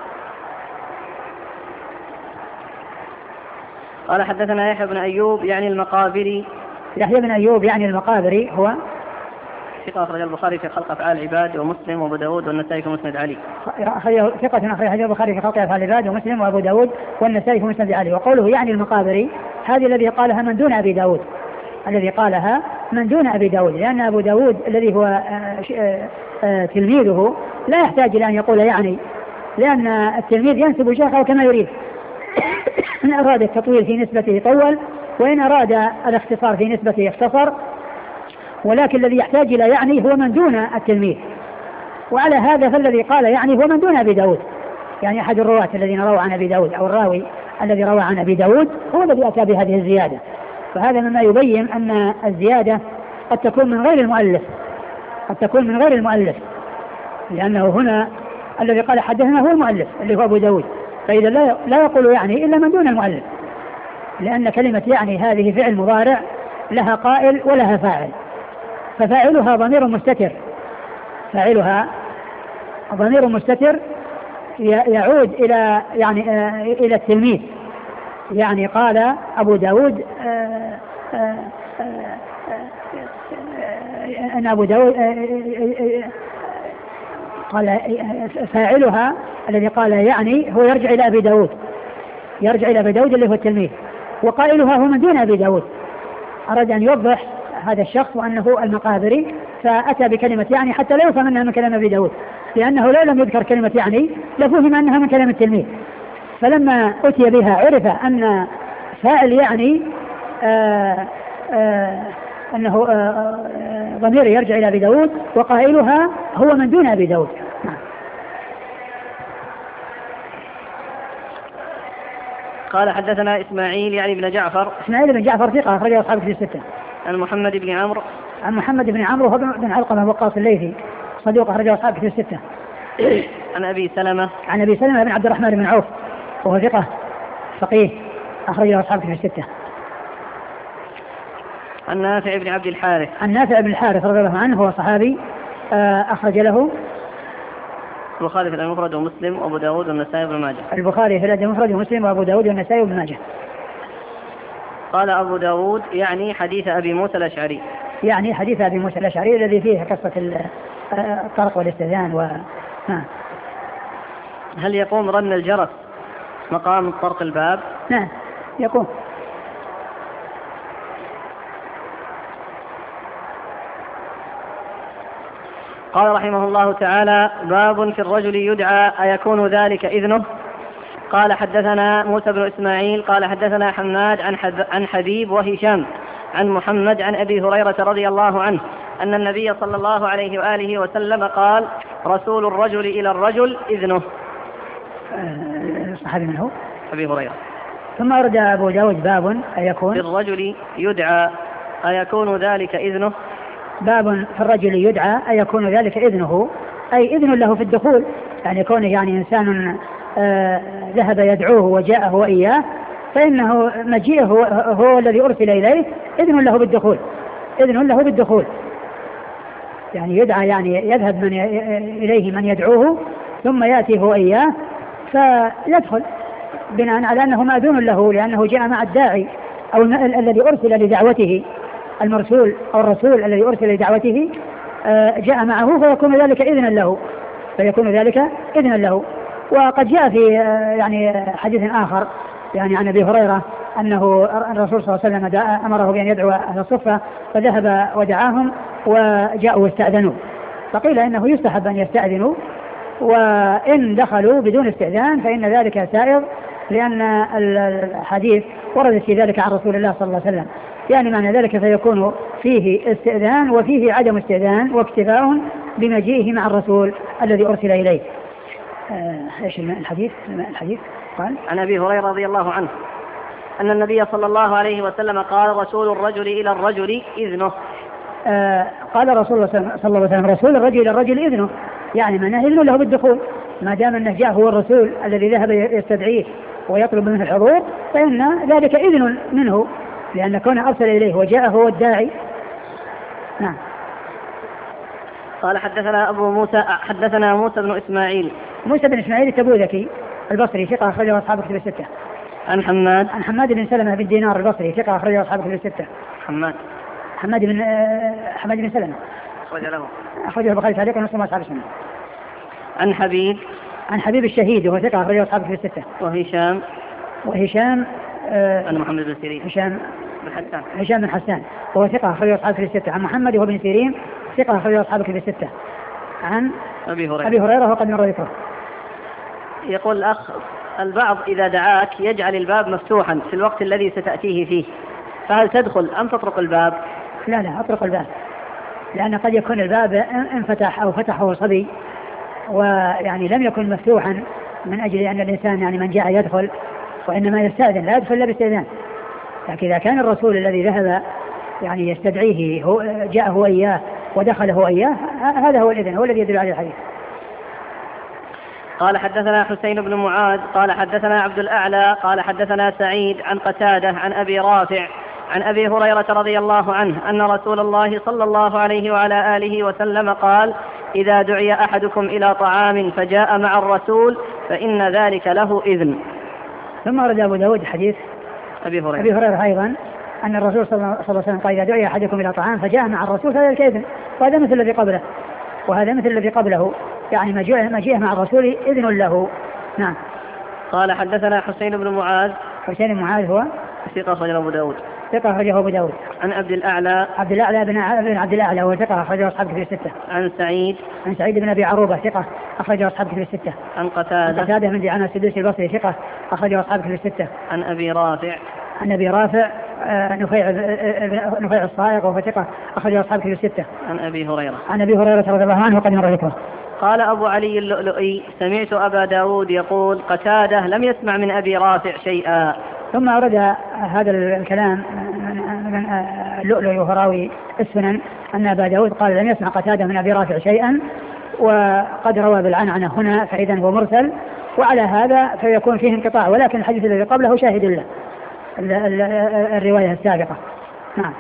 قال حدثنا يحيى بن أيوب يعني المقابري يحيى بن أيوب يعني المقابري هو ثقة أخرج البخاري في خلق أفعال العباد ومسلم وأبو داود والنسائي في مسند علي. ثقة أخرج البخاري في خلق أفعال العباد ومسلم وأبو داود والنسائي في مسند علي. وقوله يعني المقابري هذه الذي قالها من دون أبي داود الذي قالها من دون أبي داود لأن أبو داود الذي هو تلميذه لا يحتاج إلى أن يقول يعني لأن التلميذ ينسب شيخه كما يريد إن أراد التطويل في نسبته طول وإن أراد الاختصار في نسبته اختصر ولكن الذي يحتاج إلى يعني هو من دون التلميذ. وعلى هذا فالذي قال يعني هو من دون أبي داود يعني أحد الرواة الذين رووا عن أبي داود أو الراوي الذي روى عن أبي داود هو الذي أتى بهذه الزيادة. فهذا مما يبين أن الزيادة قد تكون من غير المؤلف قد تكون من غير المؤلف لأنه هنا الذي قال حدثنا هو المؤلف اللي هو أبو داود فإذا لا لا يقول يعني إلا من دون المؤلف لأن كلمة يعني هذه فعل مضارع لها قائل ولها فاعل ففاعلها ضمير مستتر فاعلها ضمير مستتر يعود إلى يعني آه إلى التلميذ يعني قال أبو داود آه آه أن أبو داود قال فاعلها الذي قال يعني هو يرجع إلى أبي داود يرجع إلى أبي داود اللي هو التلميذ وقائلها هو من دون أبي داود. أراد أن يوضح هذا الشخص وأنه المقابري فأتى بكلمة يعني حتى لا يفهم أنها من كلام أبي داود لأنه لو لم يذكر كلمة يعني لفهم أنها من كلام التلميذ فلما أتي بها عرف أن فاعل يعني آآ آآ أنه ضمير يرجع إلى أبي داود وقائلها هو من دون أبي داود. قال حدثنا إسماعيل يعني ابن جعفر إسماعيل بن جعفر ثقة أخرجه أصحاب الكتب الستة. عن محمد بن عمرو عن محمد بن عمرو بن علقمة وقاص الليثي صدوق أخرجه أصحاب الكتب الستة. عن أبي سلمة عن أبي سلمة بن عبد الرحمن بن عوف وهو ثقة فقيه أخرجه أصحاب الكتب الستة. عن نافع بن عبد الحارث عن نافع بن الحارث رضي الله عنه هو صحابي أخرج له البخاري في المفرد ومسلم وأبو داود والنسائي وابن ماجه. البخاري في المفرد ومسلم وأبو داود والنسائي وابن ماجه. قال أبو داود يعني حديث أبي موسى الأشعري يعني حديث أبي موسى الأشعري الذي فيه قصة الطرق والاستئذان و... هل يقوم رن الجرس مقام طرق الباب. نعم يقوم. قال رحمه الله تعالى: باب في الرجل يدعى أيكون ذلك إذنه؟ قال حدثنا موسى بن إسماعيل قال حدثنا حماد عن, عن حبيب وهشام عن محمد عن أبي هريرة رضي الله عنه أن النبي صلى الله عليه وآله وسلم قال: رسول الرجل إلى الرجل إذنه. الصحابي من هو؟ أبي هريرة. ثم أرد أبو داود باب أيكون في الرجل يدعى أيكون ذلك إذنه؟ باب في الرجل يدعى أيكون ذلك إذنه، أي إذن له في الدخول، يعني كونه يعني إنسان آه ذهب يدعوه وجاءه وإياه، فإنه مجيئه هو, هو الذي أرسل إليه إذن له بالدخول، إذن له بالدخول، يعني يدعى يعني يذهب من إليه من يدعوه ثم يأتي هو إياه فيدخل بناء على أنه مأذون له، لأنه جاء مع الداعي أو الذي أرسل لدعوته، المرسول أو الرسول الذي أرسل لدعوته جاء معه، فيكون ذلك إذنا له، فيكون ذلك إذنا له. وقد جاء في يعني حديث آخر يعني عن أبي هريرة أنه الرسول صلى الله عليه وسلم أمره بأن يدعو أهل الصفة فذهب ودعاهم وجاءوا واستأذنوا، فقيل إنه يستحب أن يستأذنوا، وإن دخلوا بدون استئذان فإن ذلك سائغ، لأن الحديث ورد في ذلك عن رسول الله صلى الله عليه وسلم، يعني معنى ذلك فيكون فيه استئذان وفيه عدم استئذان واكتفاء بمجيئه مع الرسول الذي أرسل إليه. ايش الحديث؟ الحديث قال عن أبي هريرة رضي الله عنه أن النبي صلى الله عليه وسلم قال: رسول الرجل إلى الرجل إذنه. آه قال رسول الله صلى الله عليه وسلم: رسول الرجل إلى الرجل إذنه، يعني معناه إذن له بالدخول، ما دام أنه جاء هو الرسول الذي ذهب يستدعيه ويطلب منه الحضور فإن ذلك إذن منه، لأن كونه أرسل إليه وجاء هو الداعي. نعم. قال حدثنا أبو موسى حدثنا موسى بن إسماعيل موسى بن إسماعيل التبوذكي البصري ثقة أخرجه أصحاب كتب الستة. عن حماد عن حماد بن سلمة بن دينار البصري ثقة أخرجه أصحاب كتب الستة. حماد حماد بن حماد بن سلمة أخرج له أخرجه البخاري تعليقا ومسلم وأصحاب السنة. عن حبيب عن حبيب الشهيد وهو ثقة أخرجه أصحاب كتب الستة. وهشام وهشام عن محمد بن سيرين هشام بن حسان هشام بن حسان وهو ثقة أخرجه أصحاب كتب الستة. عن محمد وهو بن سيرين ثقة أخرجه أصحاب كتب الستة. عن أبي هريرة أبي هريرة وقد مر ذكره. يقول الأخ: البعض إذا دعاك يجعل الباب مفتوحا في الوقت الذي ستأتيه فيه، فهل تدخل أم تطرق الباب؟ لا لا أطرق الباب، لأن قد يكون الباب انفتح أو فتحه صبي ويعني لم يكن مفتوحا من أجل أن الإنسان يعني من جاء يدخل، وإنما يستأذن لا يدخل إلا باستئذان. لكن إذا كان الرسول الذي ذهب يعني يستدعيه هو جاء هو إياه ودخل هو إياه، هذا هو الإذن، هو الذي يدل عليه الحديث. قال حدثنا حسين بن معاذ قال حدثنا عبد الأعلى قال حدثنا سعيد عن قتادة عن أبي رافع عن أبي هريرة رضي الله عنه أن رسول الله صلى الله عليه وعلى آله وسلم قال: إذا دعي أحدكم إلى طعام فجاء مع الرسول فإن ذلك له إذن. ثم ورد أبو داود حديث أبي هريرة, أبي هريرة أيضا أن الرسول صلى الله عليه وسلم قال: إذا دعي أحدكم إلى طعام فجاء مع الرسول فذلك إذن، وهذا مثل الذي قبله وهذا مثل الذي قبله، يعني مجيئه مع الرسول إذن له. نعم. قال حدثنا حسين بن معاذ حسين بن معاذ هو ثقة أخرجه أبو داود ثقة أخرجه أبو داود. عن عبد الأعلى عبد الأعلى بن عبد الأعلى هو ثقة أخرجه أصحاب كتب الستة. عن سعيد عن سعيد بن أبي عروبة ثقة أخرجه أصحاب كتب الستة. عن قتادة قتادة من دعامة السدوسي البصري ثقة أخرجه أصحاب كتب الستة. عن أبي رافع عن أبي رافع نفيع نفيع الصائغ وهو ثقة أخرجه أصحاب كتب الستة. عن أبي هريرة عن أبي هريرة رضي الله عنه وقد مر ذكره. قال أبو علي اللؤلؤي: سمعت أبا داود يقول: قتادة لم يسمع من أبي رافع شيئا. ثم أورد هذا الكلام من اللؤلؤي وهو راوي السنن أن أبا داود قال: لم يسمع قتادة من أبي رافع شيئا، وقد روى بالعنعنة هنا، فإذا هو مرسل، وعلى هذا فيكون فيه انقطاع، ولكن الحديث الذي قبله شاهد له الرواية السابقة. نعم.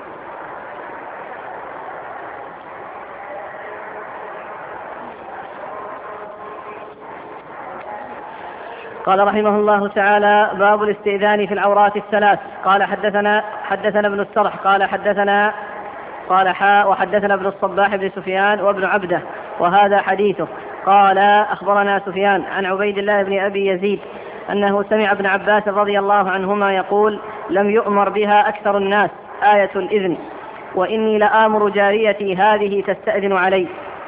قال رحمه الله تعالى: باب الاستئذان في العورات الثلاث. قال حدثنا حدثنا ابن السرح قال حدثنا قال حاء وحدثنا ابن الصباح بن سفيان وابن عبده وهذا حديثه. قال: أخبرنا سفيان عن عبيد الله بن أبي يزيد أنه سمع ابن عباس رضي الله عنهما يقول: لم يؤمر بها أكثر الناس، آية الإذن، وإني لآمر جاريتي هذه تستأذن علي.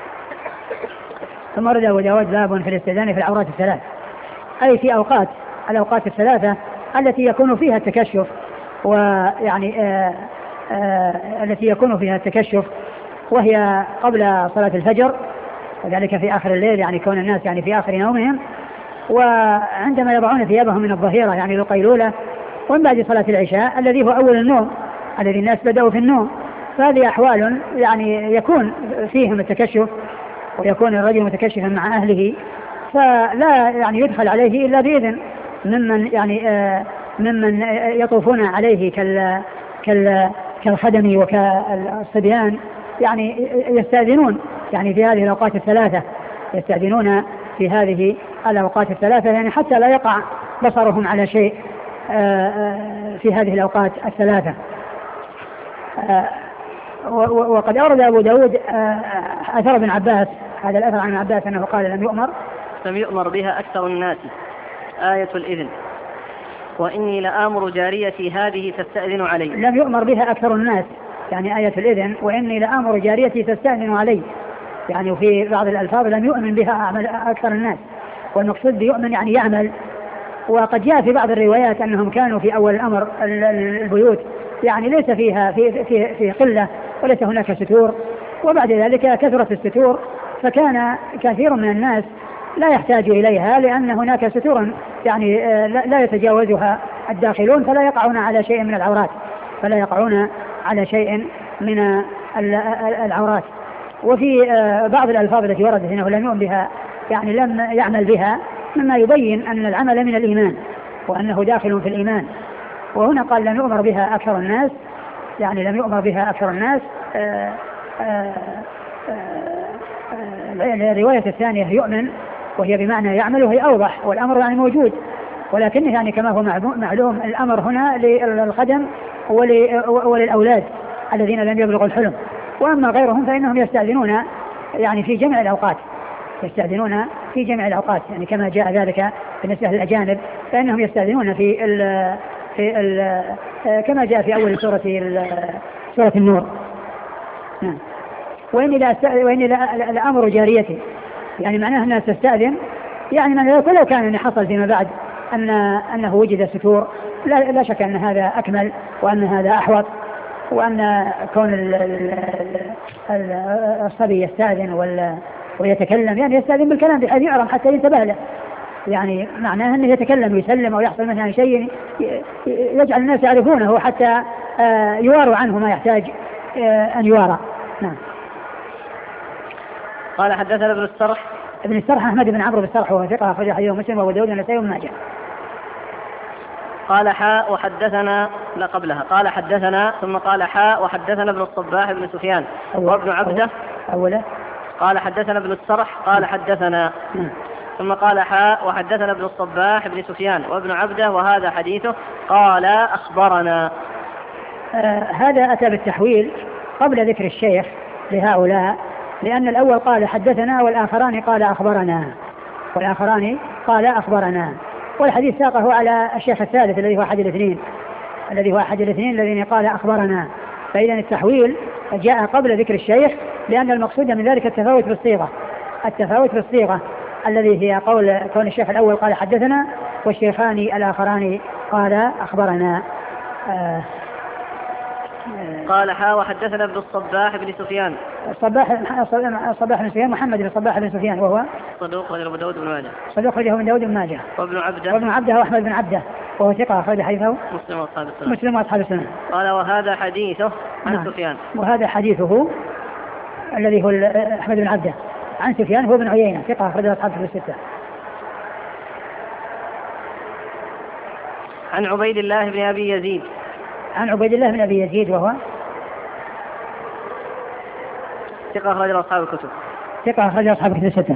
ثم ورد أبو داود باب في الاستئذان في العورات الثلاث، أي في أوقات الأوقات الثلاثة التي يكون فيها التكشف، ويعني آآ آآ التي يكون فيها التكشف وهي قبل صلاة الفجر، وذلك في آخر الليل، يعني كون الناس يعني في آخر نومهم، وعندما يضعون ثيابهم من الظهيرة يعني القيلولة، ومن بعد صلاة العشاء الذي هو أول النوم الذي الناس بدأوا في النوم. فهذه أحوال يعني يكون فيهم التكشف، ويكون الرجل متكشفا مع أهله، فلا يعني يدخل عليه إلا بإذن ممن يعني آه ممن يطوفون عليه كال كال كالخدم وكالصبيان، يعني يستأذنون يعني في هذه الأوقات الثلاثة، يستأذنون في هذه الأوقات الثلاثة يعني حتى لا يقع بصرهم على شيء في هذه الأوقات الثلاثة. وقد أورد أبو داود أثر ابن عباس، هذا الأثر عن ابن عباس أنه قال: لم يؤمر لم يؤمر بها أكثر الناس، آية الإذن، وإني لآمر جاريتي هذه تستأذن علي. لم يؤمر بها أكثر الناس يعني آية الإذن، وإني لآمر جاريتي تستأذن علي، يعني في بعض الألفاظ لم يؤمن بها أعمل أكثر الناس، والمقصود بيؤمن يعني يعمل. وقد جاء في بعض الروايات أنهم كانوا في أول الأمر البيوت يعني ليس فيها في, في, في قلة وليس هناك ستور، وبعد ذلك كثرت الستور، فكان كثير من الناس لا يحتاج إليها لأن هناك ستور يعني لا يتجاوزها الداخلون، فلا يقعون على شيء من العورات فلا يقعون على شيء من العورات. وفي بعض الألفاظ التي وردت أنه لم يؤمن بها يعني لم يعمل بها، مما يبين أن العمل من الإيمان وأنه داخل في الإيمان. وهنا قال: لم يؤمر بها أكثر الناس، يعني لم يؤمر بها أكثر الناس. آآ آآ آآ الرواية الثانية يؤمن، وهي بمعنى يعمل، وهي أوضح، والأمر يعني موجود، ولكنه يعني كما هو معلوم الأمر هنا للخدم وللأولاد الذين لم يبلغوا الحلم. وأما غيرهم فإنهم يستأذنون يعني في جميع الأوقات، يستأذنون في جميع الأوقات، يعني كما جاء ذلك بالنسبة للأجانب فإنهم يستأذنون في ال في ال كما جاء في أول سورة سورة النور. نعم. وإني لا وإني لأمر جاريتي، يعني معناه أنها تستأذن، يعني من لو كان أن حصل فيما بعد أن أنه وجد ستور لا, لا شك أن هذا أكمل، وأن هذا أحوط، وأن كون الصبي يستأذن ويتكلم يعني يستأذن بالكلام بحيث يعرم حتى ينتبه له، يعني معناه أنه يتكلم ويسلم أو يحصل منه شيء يجعل الناس يعرفونه حتى يواروا عنه ما يحتاج أن يوارى. نعم. قال: حدثنا ابن السرح ابن السرح أحمد بن عمرو بن السرح، وهو ثقة أخرج حديثه مسلم وأبو داود والنسائي وابن ماجه. قال: حاء وحدثنا لا قبلها قال: حدثنا، ثم قال: حاء وحدثنا ابن الصباح بن سفيان وابن عبده أولا قال: حدثنا ابن السرح قال: حدثنا، ثم قال: حاء وحدثنا ابن الصباح بن سفيان وابن عبده وهذا حديثه قال: أخبرنا. آه هذا أتى بالتحويل قبل ذكر الشيخ لهؤلاء، لأن الأول قال: حدثنا، والآخران قال: أخبرنا والآخران قال: أخبرنا، والحديث ساقه على الشيخ الثالث الذي هو أحد الاثنين الذي هو أحد الاثنين الذين قال: أخبرنا. فإذا التحويل جاء قبل ذكر الشيخ، لأن المقصود من ذلك التفاوت في الصيغة التفاوت في الصيغة الذي هي قول كون الشيخ الأول قال: حدثنا، والشيخان الآخران قال: أخبرنا. آه قال: حا وحدثنا ابن الصباح بن سفيان. الصباح الصباح بن سفيان محمد بن الصباح بن سفيان، وهو صدوق أخرجه ابو داود بن ماجه. صدوق أخرجه ابن داود بن ماجه. وابن عبده وابن عبده وأحمد بن عبده، وهو ثقة أخرج حديثه مسلم وأصحاب السنن. مسلم وأصحاب السنن. قال: وهذا حديثه عن نعم. سفيان. وهذا حديثه الذي هو أحمد بن عبده عن سفيان هو ابن عيينة، ثقة أخرج أصحاب الكتب الستة. عن عبيد الله بن أبي يزيد. عن عبيد الله بن أبي يزيد، وهو ثقة أخرج أصحاب الكتب. ثقة أخرج أصحاب الكتب الستة.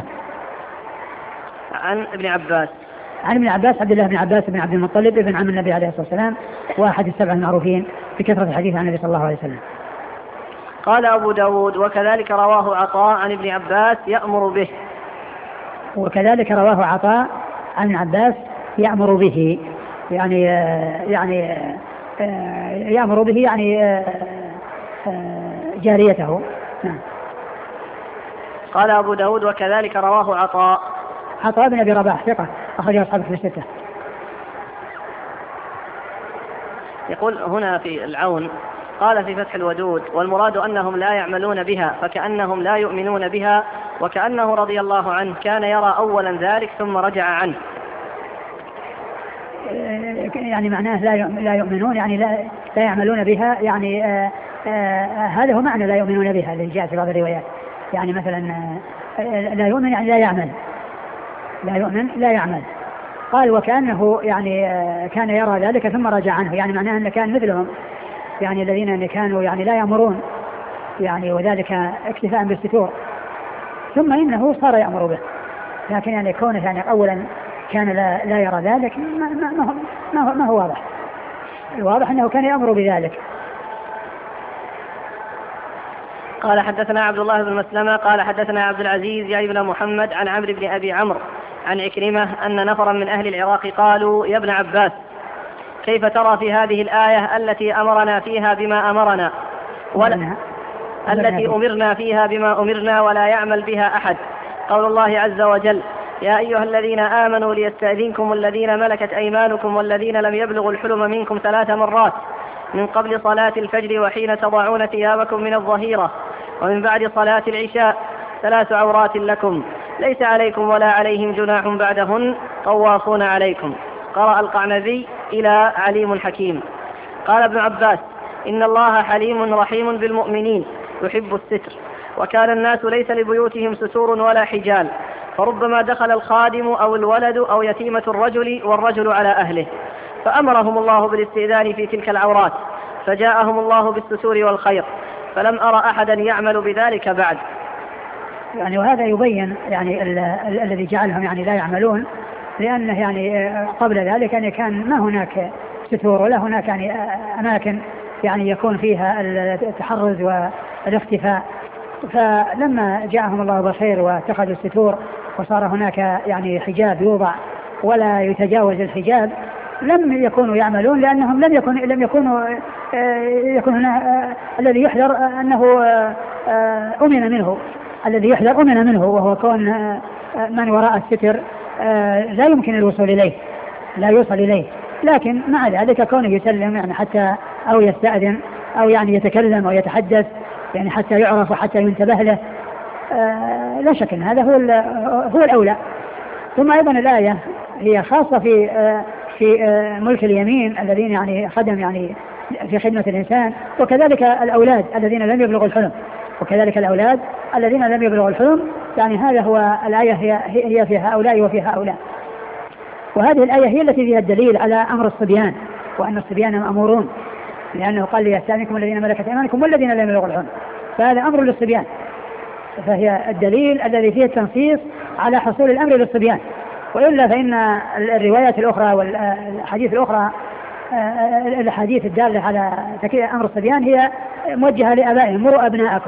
عن ابن عباس. عن ابن عباس عبد الله بن عباس بن عبد المطلب ابن عم النبي عليه الصلاة والسلام، واحد السبع المعروفين بكثرة الحديث عن النبي صلى الله عليه وسلم. قال أبو داود: وكذلك رواه عطاء عن ابن عباس يأمر به. وكذلك رواه عطاء عن ابن عباس يأمر به يعني يعني يأمر به يعني جاريته. نعم. قال أبو داود وكذلك رواه عطاء. عطاء بن أبي رباح ثقة أخرج أصحابه في الستة. يقول هنا في العون قال في فتح الودود والمراد أنهم لا يعملون بها فكأنهم لا يؤمنون بها وكأنه رضي الله عنه كان يرى أولا ذلك ثم رجع عنه. يعني معناه لا يؤمنون يعني لا, لا يعملون بها يعني آآ آآ هذا هو معنى لا يؤمنون بها اللي جاء في بعض الروايات. يعني مثلا لا يؤمن يعني لا يعمل لا يؤمن لا يعمل. قال وكأنه يعني كان يرى ذلك ثم رجع عنه يعني معناه أنه كان مثلهم يعني الذين كانوا يعني لا يأمرون يعني وذلك اكتفاء بالستور ثم إنه صار يأمر به لكن يعني كونه يعني أولا كان لا, لا يرى ذلك ما, ما, ما, ما هو واضح. الواضح أنه كان يأمر بذلك. قال حدثنا عبد الله بن مسلمة قال حدثنا عبد العزيز يعني بن محمد عن عمرو بن أبي عمرو عن عكرمة أن نفرا من أهل العراق قالوا يا ابن عباس كيف ترى في هذه الآية التي أمرنا فيها بما أمرنا ولا التي أمرنا فيها بما أمرنا ولا يعمل بها أحد قول الله عز وجل يا أيها الذين آمنوا ليستأذنكم الذين ملكت أيمانكم والذين لم يبلغوا الحلم منكم ثلاث مرات من قبل صلاة الفجر وحين تضعون ثيابكم من الظهيرة ومن بعد صلاة العشاء ثلاث عورات لكم ليس عليكم ولا عليهم جناح بعدهن طوافون عليكم. قرأ القعنبي إلى عليم حكيم. قال ابن عباس إن الله حليم رحيم بالمؤمنين يحب الستر وكان الناس ليس لبيوتهم ستور ولا حجال فربما دخل الخادم أو الولد أو يتيمة الرجل والرجل على أهله فأمرهم الله بالاستئذان في تلك العورات فجاءهم الله بالستور والخير فلم أرى أحدا يعمل بذلك بعد. يعني وهذا يبين يعني ال ال الذي جعلهم يعني لا يعملون لأنه يعني قبل ذلك يعني كان ما هناك ستور ولا هناك يعني أماكن يعني يكون فيها التحرز والاختفاء فلما جاءهم الله بالخير واتخذوا الستور وصار هناك يعني حجاب يوضع ولا يتجاوز الحجاب لم يكونوا يعملون لأنهم لم يكن لم يكونوا يكون هنا الذي يحذر أنه أمن منه الذي يحذر أمن منه وهو كون من وراء الستر لا يمكن الوصول إليه لا يوصل إليه لكن مع ذلك كونه يسلم يعني حتى أو يستأذن أو يعني يتكلم أو يتحدث يعني حتى يعرف وحتى ينتبه له لا شك أن هذا هو هو الأولى. ثم أيضا الآية هي خاصة في في ملك اليمين الذين يعني خدم يعني في خدمة الإنسان وكذلك الأولاد الذين لم يبلغوا الحلم وكذلك الأولاد الذين لم يبلغوا الحلم يعني هذا هو الآية هي هي في هؤلاء وفي هؤلاء. وهذه الآية هي التي فيها الدليل على أمر الصبيان وأن الصبيان مأمورون لأنه قال ليستأذنكم الذين ملكت أيمانكم والذين لم يبلغوا الحلم فهذا أمر للصبيان فهي الدليل الذي فيه التنصيص على حصول الأمر للصبيان. وإلا فإن الروايات الأخرى والحديث الأخرى الحديث الدالة على تكييف أمر الصبيان هي موجهة لآبائهم مروا أبناءكم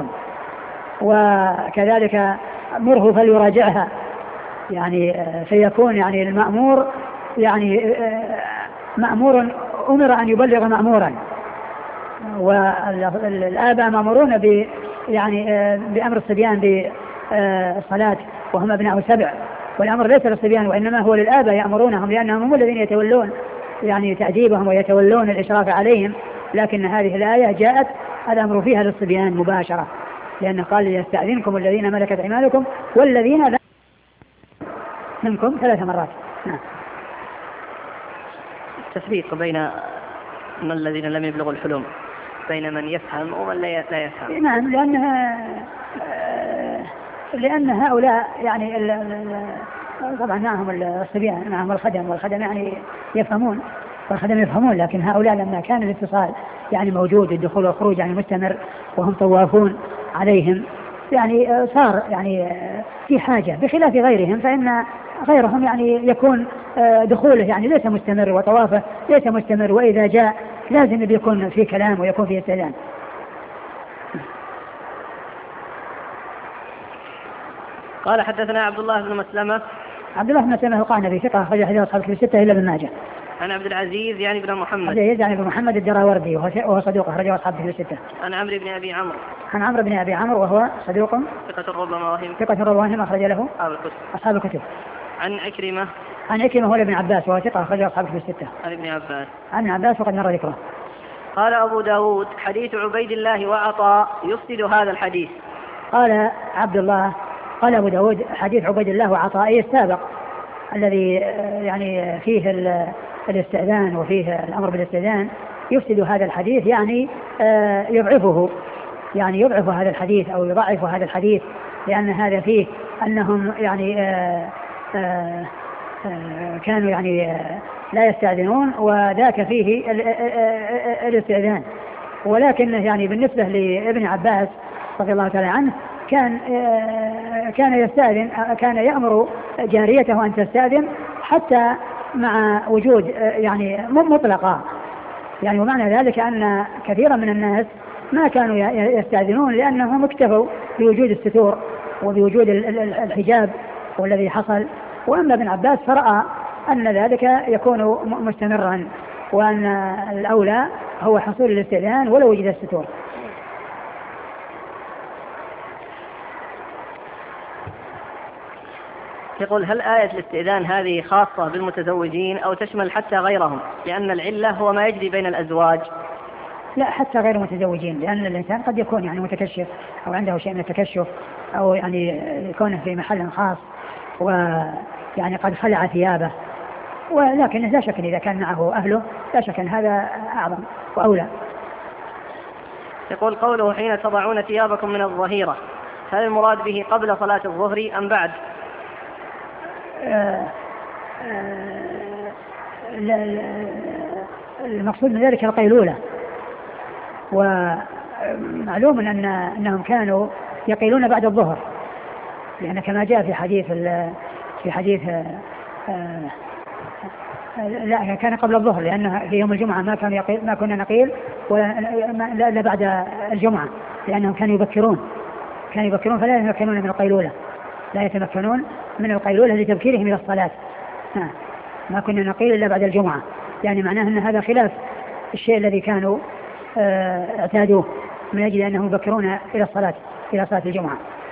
وكذلك مره فليراجعها يعني فيكون يعني المأمور يعني مأمور أمر أن يبلغ مأمورا والآباء مأمورون ب يعني بأمر الصبيان بالصلاة وهم أبناء سبع والأمر ليس للصبيان وإنما هو للآباء يأمرونهم لأنهم هم الذين يتولون يعني تأديبهم ويتولون الإشراف عليهم. لكن هذه الآية جاءت الأمر فيها للصبيان مباشرة لأنه قال ليستأذنكم الذين ملكت أيمانكم والذين لا منكم ثلاث مرات. نعم. التفريق بين من الذين لم يبلغوا الحلم بين من يفهم ومن لا يفهم. نعم لأنها لأن هؤلاء يعني طبعا معهم الصبيان معهم الخدم والخدم يعني يفهمون والخدم يفهمون لكن هؤلاء لما كان الاتصال يعني موجود الدخول والخروج يعني مستمر وهم طوافون عليهم يعني صار يعني في حاجة بخلاف غيرهم فإن غيرهم يعني يكون دخوله يعني ليس مستمر وطوافه ليس مستمر وإذا جاء لازم يكون في كلام ويكون في استئذان. قال حدثنا عبد الله بن مسلمة عبد الله بن مسلمة القعنبي ثقة أخرج حديث أصحاب الكتب الستة إلا ابن ماجه. عن عبد العزيز يعني بن محمد. عبد العزيز يعني بن محمد الدراوردي وهو صدوق أخرجه أصحاب الكتب الستة. عن عمرو بن أبي عمرو. عن عمرو بن أبي عمرو وهو صدوق ثقة ربما وهم. ثقة ربما وهم أخرج له أصحاب الكتب. أصحاب الكتب. عن عكرمة. عن عكرمة هو ابن عباس وهو ثقة أخرجه أصحاب الكتب الستة. عن ابن عباس. عن ابن عباس وقد مر ذكره. قال أبو داود حديث عبيد الله وعطاء يفسد هذا الحديث. قال عبد الله قال أبو داود حديث عبيد الله وعطاء السابق الذي يعني فيه الاستئذان وفيه الأمر بالاستئذان يفسد هذا الحديث، يعني يضعفه، يعني يضعف هذا الحديث أو يضعف هذا الحديث، لأن هذا فيه أنهم يعني آآ آآ كانوا يعني لا يستأذنون وذاك فيه الاستئذان. ولكن يعني بالنسبة لابن عباس رضي الله تعالى عنه كان كان يستأذن، كان يأمر جاريته أن تستأذن حتى مع وجود يعني مطلقة، يعني ومعنى ذلك أن كثيرا من الناس ما كانوا يستأذنون لأنهم اكتفوا بوجود الستور وبوجود الحجاب والذي حصل. وأما ابن عباس فرأى أن ذلك يكون مستمرا وأن الأولى هو حصول الاستئذان ولو وجد الستور. يقول هل آية الاستئذان هذه خاصة بالمتزوجين أو تشمل حتى غيرهم، لأن العلة هو ما يجري بين الأزواج؟ لا، حتى غير المتزوجين، لأن الإنسان قد يكون يعني متكشف أو عنده شيء من التكشف أو يعني يكون في محل خاص ويعني قد خلع ثيابه، ولكن لا شك إذا كان معه أهله لا شك أن هذا أعظم وأولى. يقول قوله حين تضعون ثيابكم من الظهيرة، هل المراد به قبل صلاة الظهر أم بعد؟ آه آه لا لا المقصود من ذلك القيلولة، ومعلوم أن أنهم كانوا يقيلون بعد الظهر، لأن كما جاء في حديث في حديث آه لا كان قبل الظهر، لأن في يوم الجمعة ما كان يقيل ما كنا نقيل ولا لا بعد الجمعة، لأنهم كانوا يبكرون كانوا يبكرون فلا يتمكنون من القيلولة لا يتمكنون من القيلولة لتبكيرهم إلى الصلاة. ما كنا نقيل إلا بعد الجمعة، يعني معناه أن هذا خلاف الشيء الذي كانوا اعتادوه من أجل أنهم يبكرون إلى الصلاة إلى صلاة الجمعة.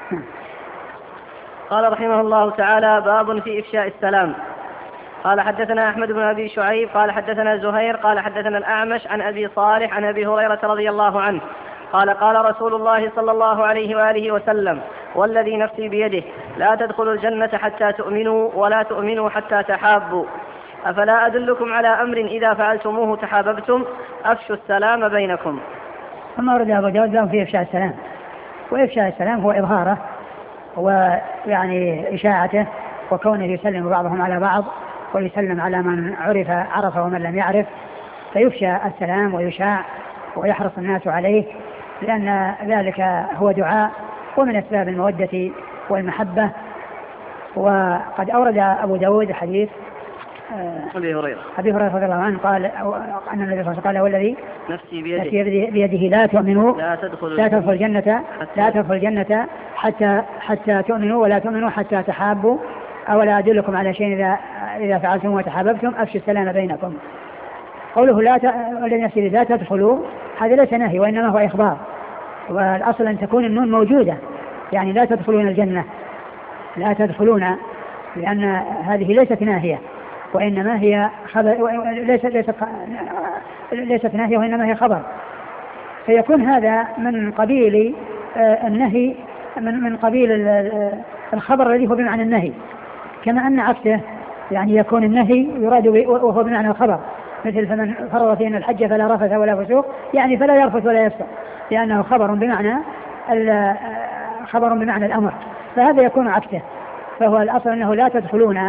قال رحمه الله تعالى باب في إفشاء السلام. قال حدثنا أحمد بن أبي شعيب قال حدثنا زهير قال حدثنا الأعمش عن أبي صالح عن أبي هريرة رضي الله عنه قال قال رسول الله صلى الله عليه وآله وسلم والذي نفسي بيده لا تدخلوا الجنة حتى تؤمنوا ولا تؤمنوا حتى تحابوا، أفلا أدلكم على أمر إذا فعلتموه تحاببتم، أفشوا السلام بينكم. ثم ورد أبو داود في إفشاء السلام، وإفشاء السلام هو إظهاره ويعني إشاعته وكونه يسلم بعضهم على بعض ويسلم على من عرف عرف ومن لم يعرف، فيفشى السلام ويشاع ويحرص الناس عليه، لأن ذلك هو دعاء ومن أسباب المودة والمحبة. وقد أورد أبو داود حديث أبي هريرة أبي هريرة رضي الله عنه قال أن النبي صلى الله عليه وسلم قال والذي نفسي بيده, نفسي بيده لا تؤمنوا لا تدخل لا تدخل الجنة لا تدخل الجنة حتى حتى تؤمنوا ولا تؤمنوا حتى تحابوا، أولا أدلكم على شيء إذا إذا فعلتم وتحاببتم أفشوا السلام بينكم. قوله لا ت... والذي نفسي لا تدخلوا هذا ليس نهي وإنما هو إخبار، والأصل أن تكون النون موجودة، يعني لا تدخلون الجنة لا تدخلون، لأن هذه ليست ناهية وإنما هي خبر، ليست ليست ليست ناهية وإنما هي خبر، فيكون هذا من قبيل النهي من من قبيل الخبر الذي هو بمعنى النهي، كما أن عكسه يعني يكون النهي يراد وهو بمعنى الخبر، مثل فمن فرض فينا الحج فلا رفث ولا فسوق، يعني فلا يرفث ولا يفسق، لأنه خبر بمعنى خبر بمعنى الأمر، فهذا يكون عكسه. فهو الأصل أنه لا تدخلون،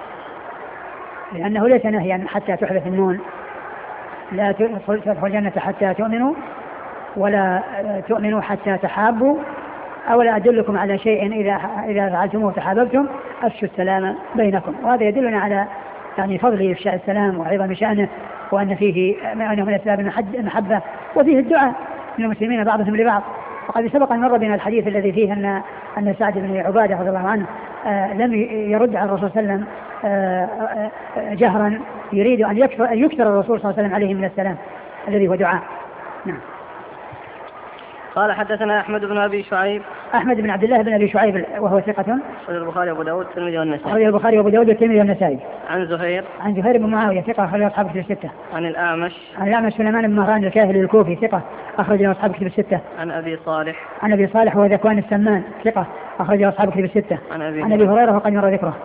لأنه ليس نهيا حتى تحذف النون، لا تدخل الجنة حتى تؤمنوا ولا تؤمنوا حتى تحابوا، أولا أدلكم على شيء إذا إذا فعلتموه تحاببتم أفشوا السلام بينكم. وهذا يدلنا على يعني فضل إفشاء السلام وعظم شأنه، وأن فيه أنه من أسباب المحبة، وفيه الدعاء للمسلمين بعضهم لبعض، وقد سبق أن مر بنا الحديث الذي فيه أن أن سعد بن عبادة رضي الله عنه آه لم يرد على الرسول صلى الله عليه وسلم آه آه جهرا، يريد أن يكثر, أن يكثر الرسول صلى الله عليه وسلم عليه من السلام الذي هو دعاء. نعم. قال حدثنا أحمد بن أبي شعيب. أحمد بن عبد الله بن أبي شعيب وهو ثقة، أخرج البخاري وأبو داود والترمذي والنسائي. أخرج البخاري وأبو داود والترمذي والنسائي. عن زهير. عن زهير بن معاوية ثقة، أخرج أصحاب كتب الستة. عن الأعمش. عن الأعمش سليمان بن مهران الكاهلي الكوفي ثقة، أخرج أصحاب كتب الستة. عن أبي صالح. عن أبي صالح وهو ذكوان السمان ثقة، أخرج أصحاب كتب الستة. عن أبي, عن أبي هريرة وقد مر ذكره.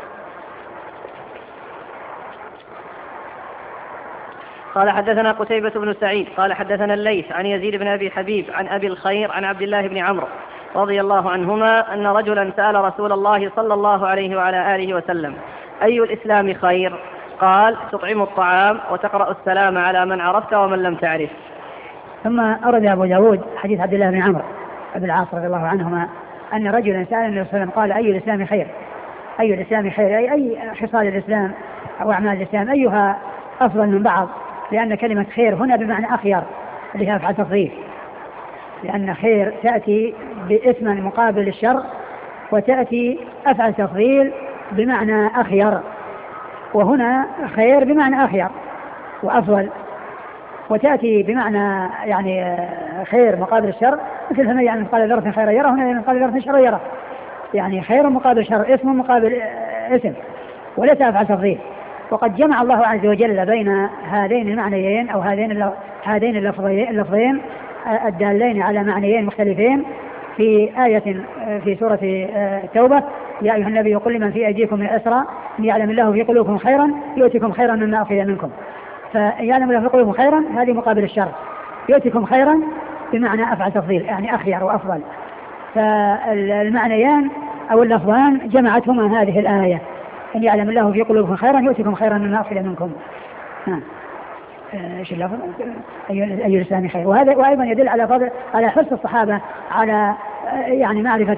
قال حدثنا قتيبة بن سعيد قال حدثنا الليث عن يزيد بن أبي حبيب عن أبي الخير عن عبد الله بن عمرو رضي الله عنهما أن رجلا سأل رسول الله صلى الله عليه وعلى آله وسلم: أي الإسلام خير؟ قال: تطعم الطعام وتقرأ السلام على من عرفت ومن لم تعرف. ثم أرد أبو داود حديث عبد الله بن عمرو بن العاص رضي الله عنهما أن رجلا سأل النبي صلى الله عليه وسلم قال: أي الإسلام خير؟ أي الإسلام خير؟ أي, أي خصال الإسلام أو أعمال الإسلام أيها أفضل من بعض؟ لأن كلمة خير هنا بمعنى أخير اللي هي أفعل تفضيل، لأن خير تأتي باسم مقابل الشر، وتأتي أفعل تفضيل بمعنى أخير، وهنا خير بمعنى أخير وأفضل، وتأتي بمعنى يعني خير مقابل الشر، مثل هنا يعني مثقال ذرة خير يرى، هنا مثقال ذرة شر يرى، يعني خير مقابل شر، اسم مقابل اسم، وليس أفعل تفضيل. وقد جمع الله عز وجل بين هذين المعنيين أو هذين هذين اللفظين الدالين على معنيين مختلفين في آية في سورة التوبة: يا أيها النبي قل لمن في أيديكم من الأسرى إن يعلم الله في قلوبكم خيرا يؤتكم خيرا مما أخذ منكم. فيعلم الله في قلوبكم خيرا هذه مقابل الشر، يؤتكم خيرا بمعنى أفعل تفضيل يعني أخير وأفضل. فالمعنيان أو اللفظان جمعتهما هذه الآية: إن يعلم الله في قلوبكم خيرا يؤتكم خيرا مما أخذ منكم. ها ايش اللفظ؟ أي الإسلام خير. وهذا وأيضا يدل على فضل على حرص الصحابة على يعني معرفة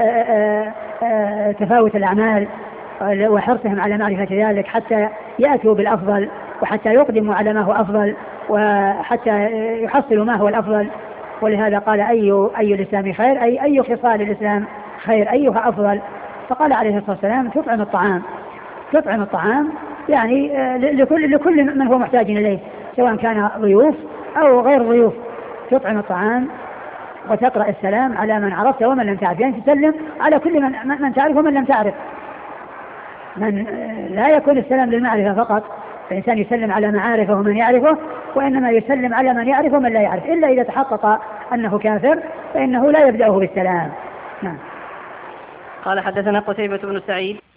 تفاوت الأعمال وحرصهم على معرفة ذلك حتى يأتوا بالأفضل، وحتى يقدموا على ما هو أفضل، وحتى يحصلوا ما هو الأفضل. ولهذا قال: أي أي الإسلام خير؟ أي أي خصال الإسلام خير، أيها أفضل؟ فقال عليه الصلاة والسلام: تطعم الطعام. تطعم الطعام يعني لكل لكل من هو محتاج إليه، سواء كان ضيوف أو غير ضيوف. تطعم الطعام وتقرأ السلام على من عرفت ومن لم تعرف، يعني تسلم على كل من, من تعرف ومن لم تعرف. من لا يكون السلام للمعرفة فقط، الإنسان يسلم على معارفه ومن يعرفه، وإنما يسلم على من يعرف ومن لا يعرف، إلا إذا تحقق أنه كافر فإنه لا يبدأه بالسلام. نعم. قال حدثنا قتيبة بن سعيد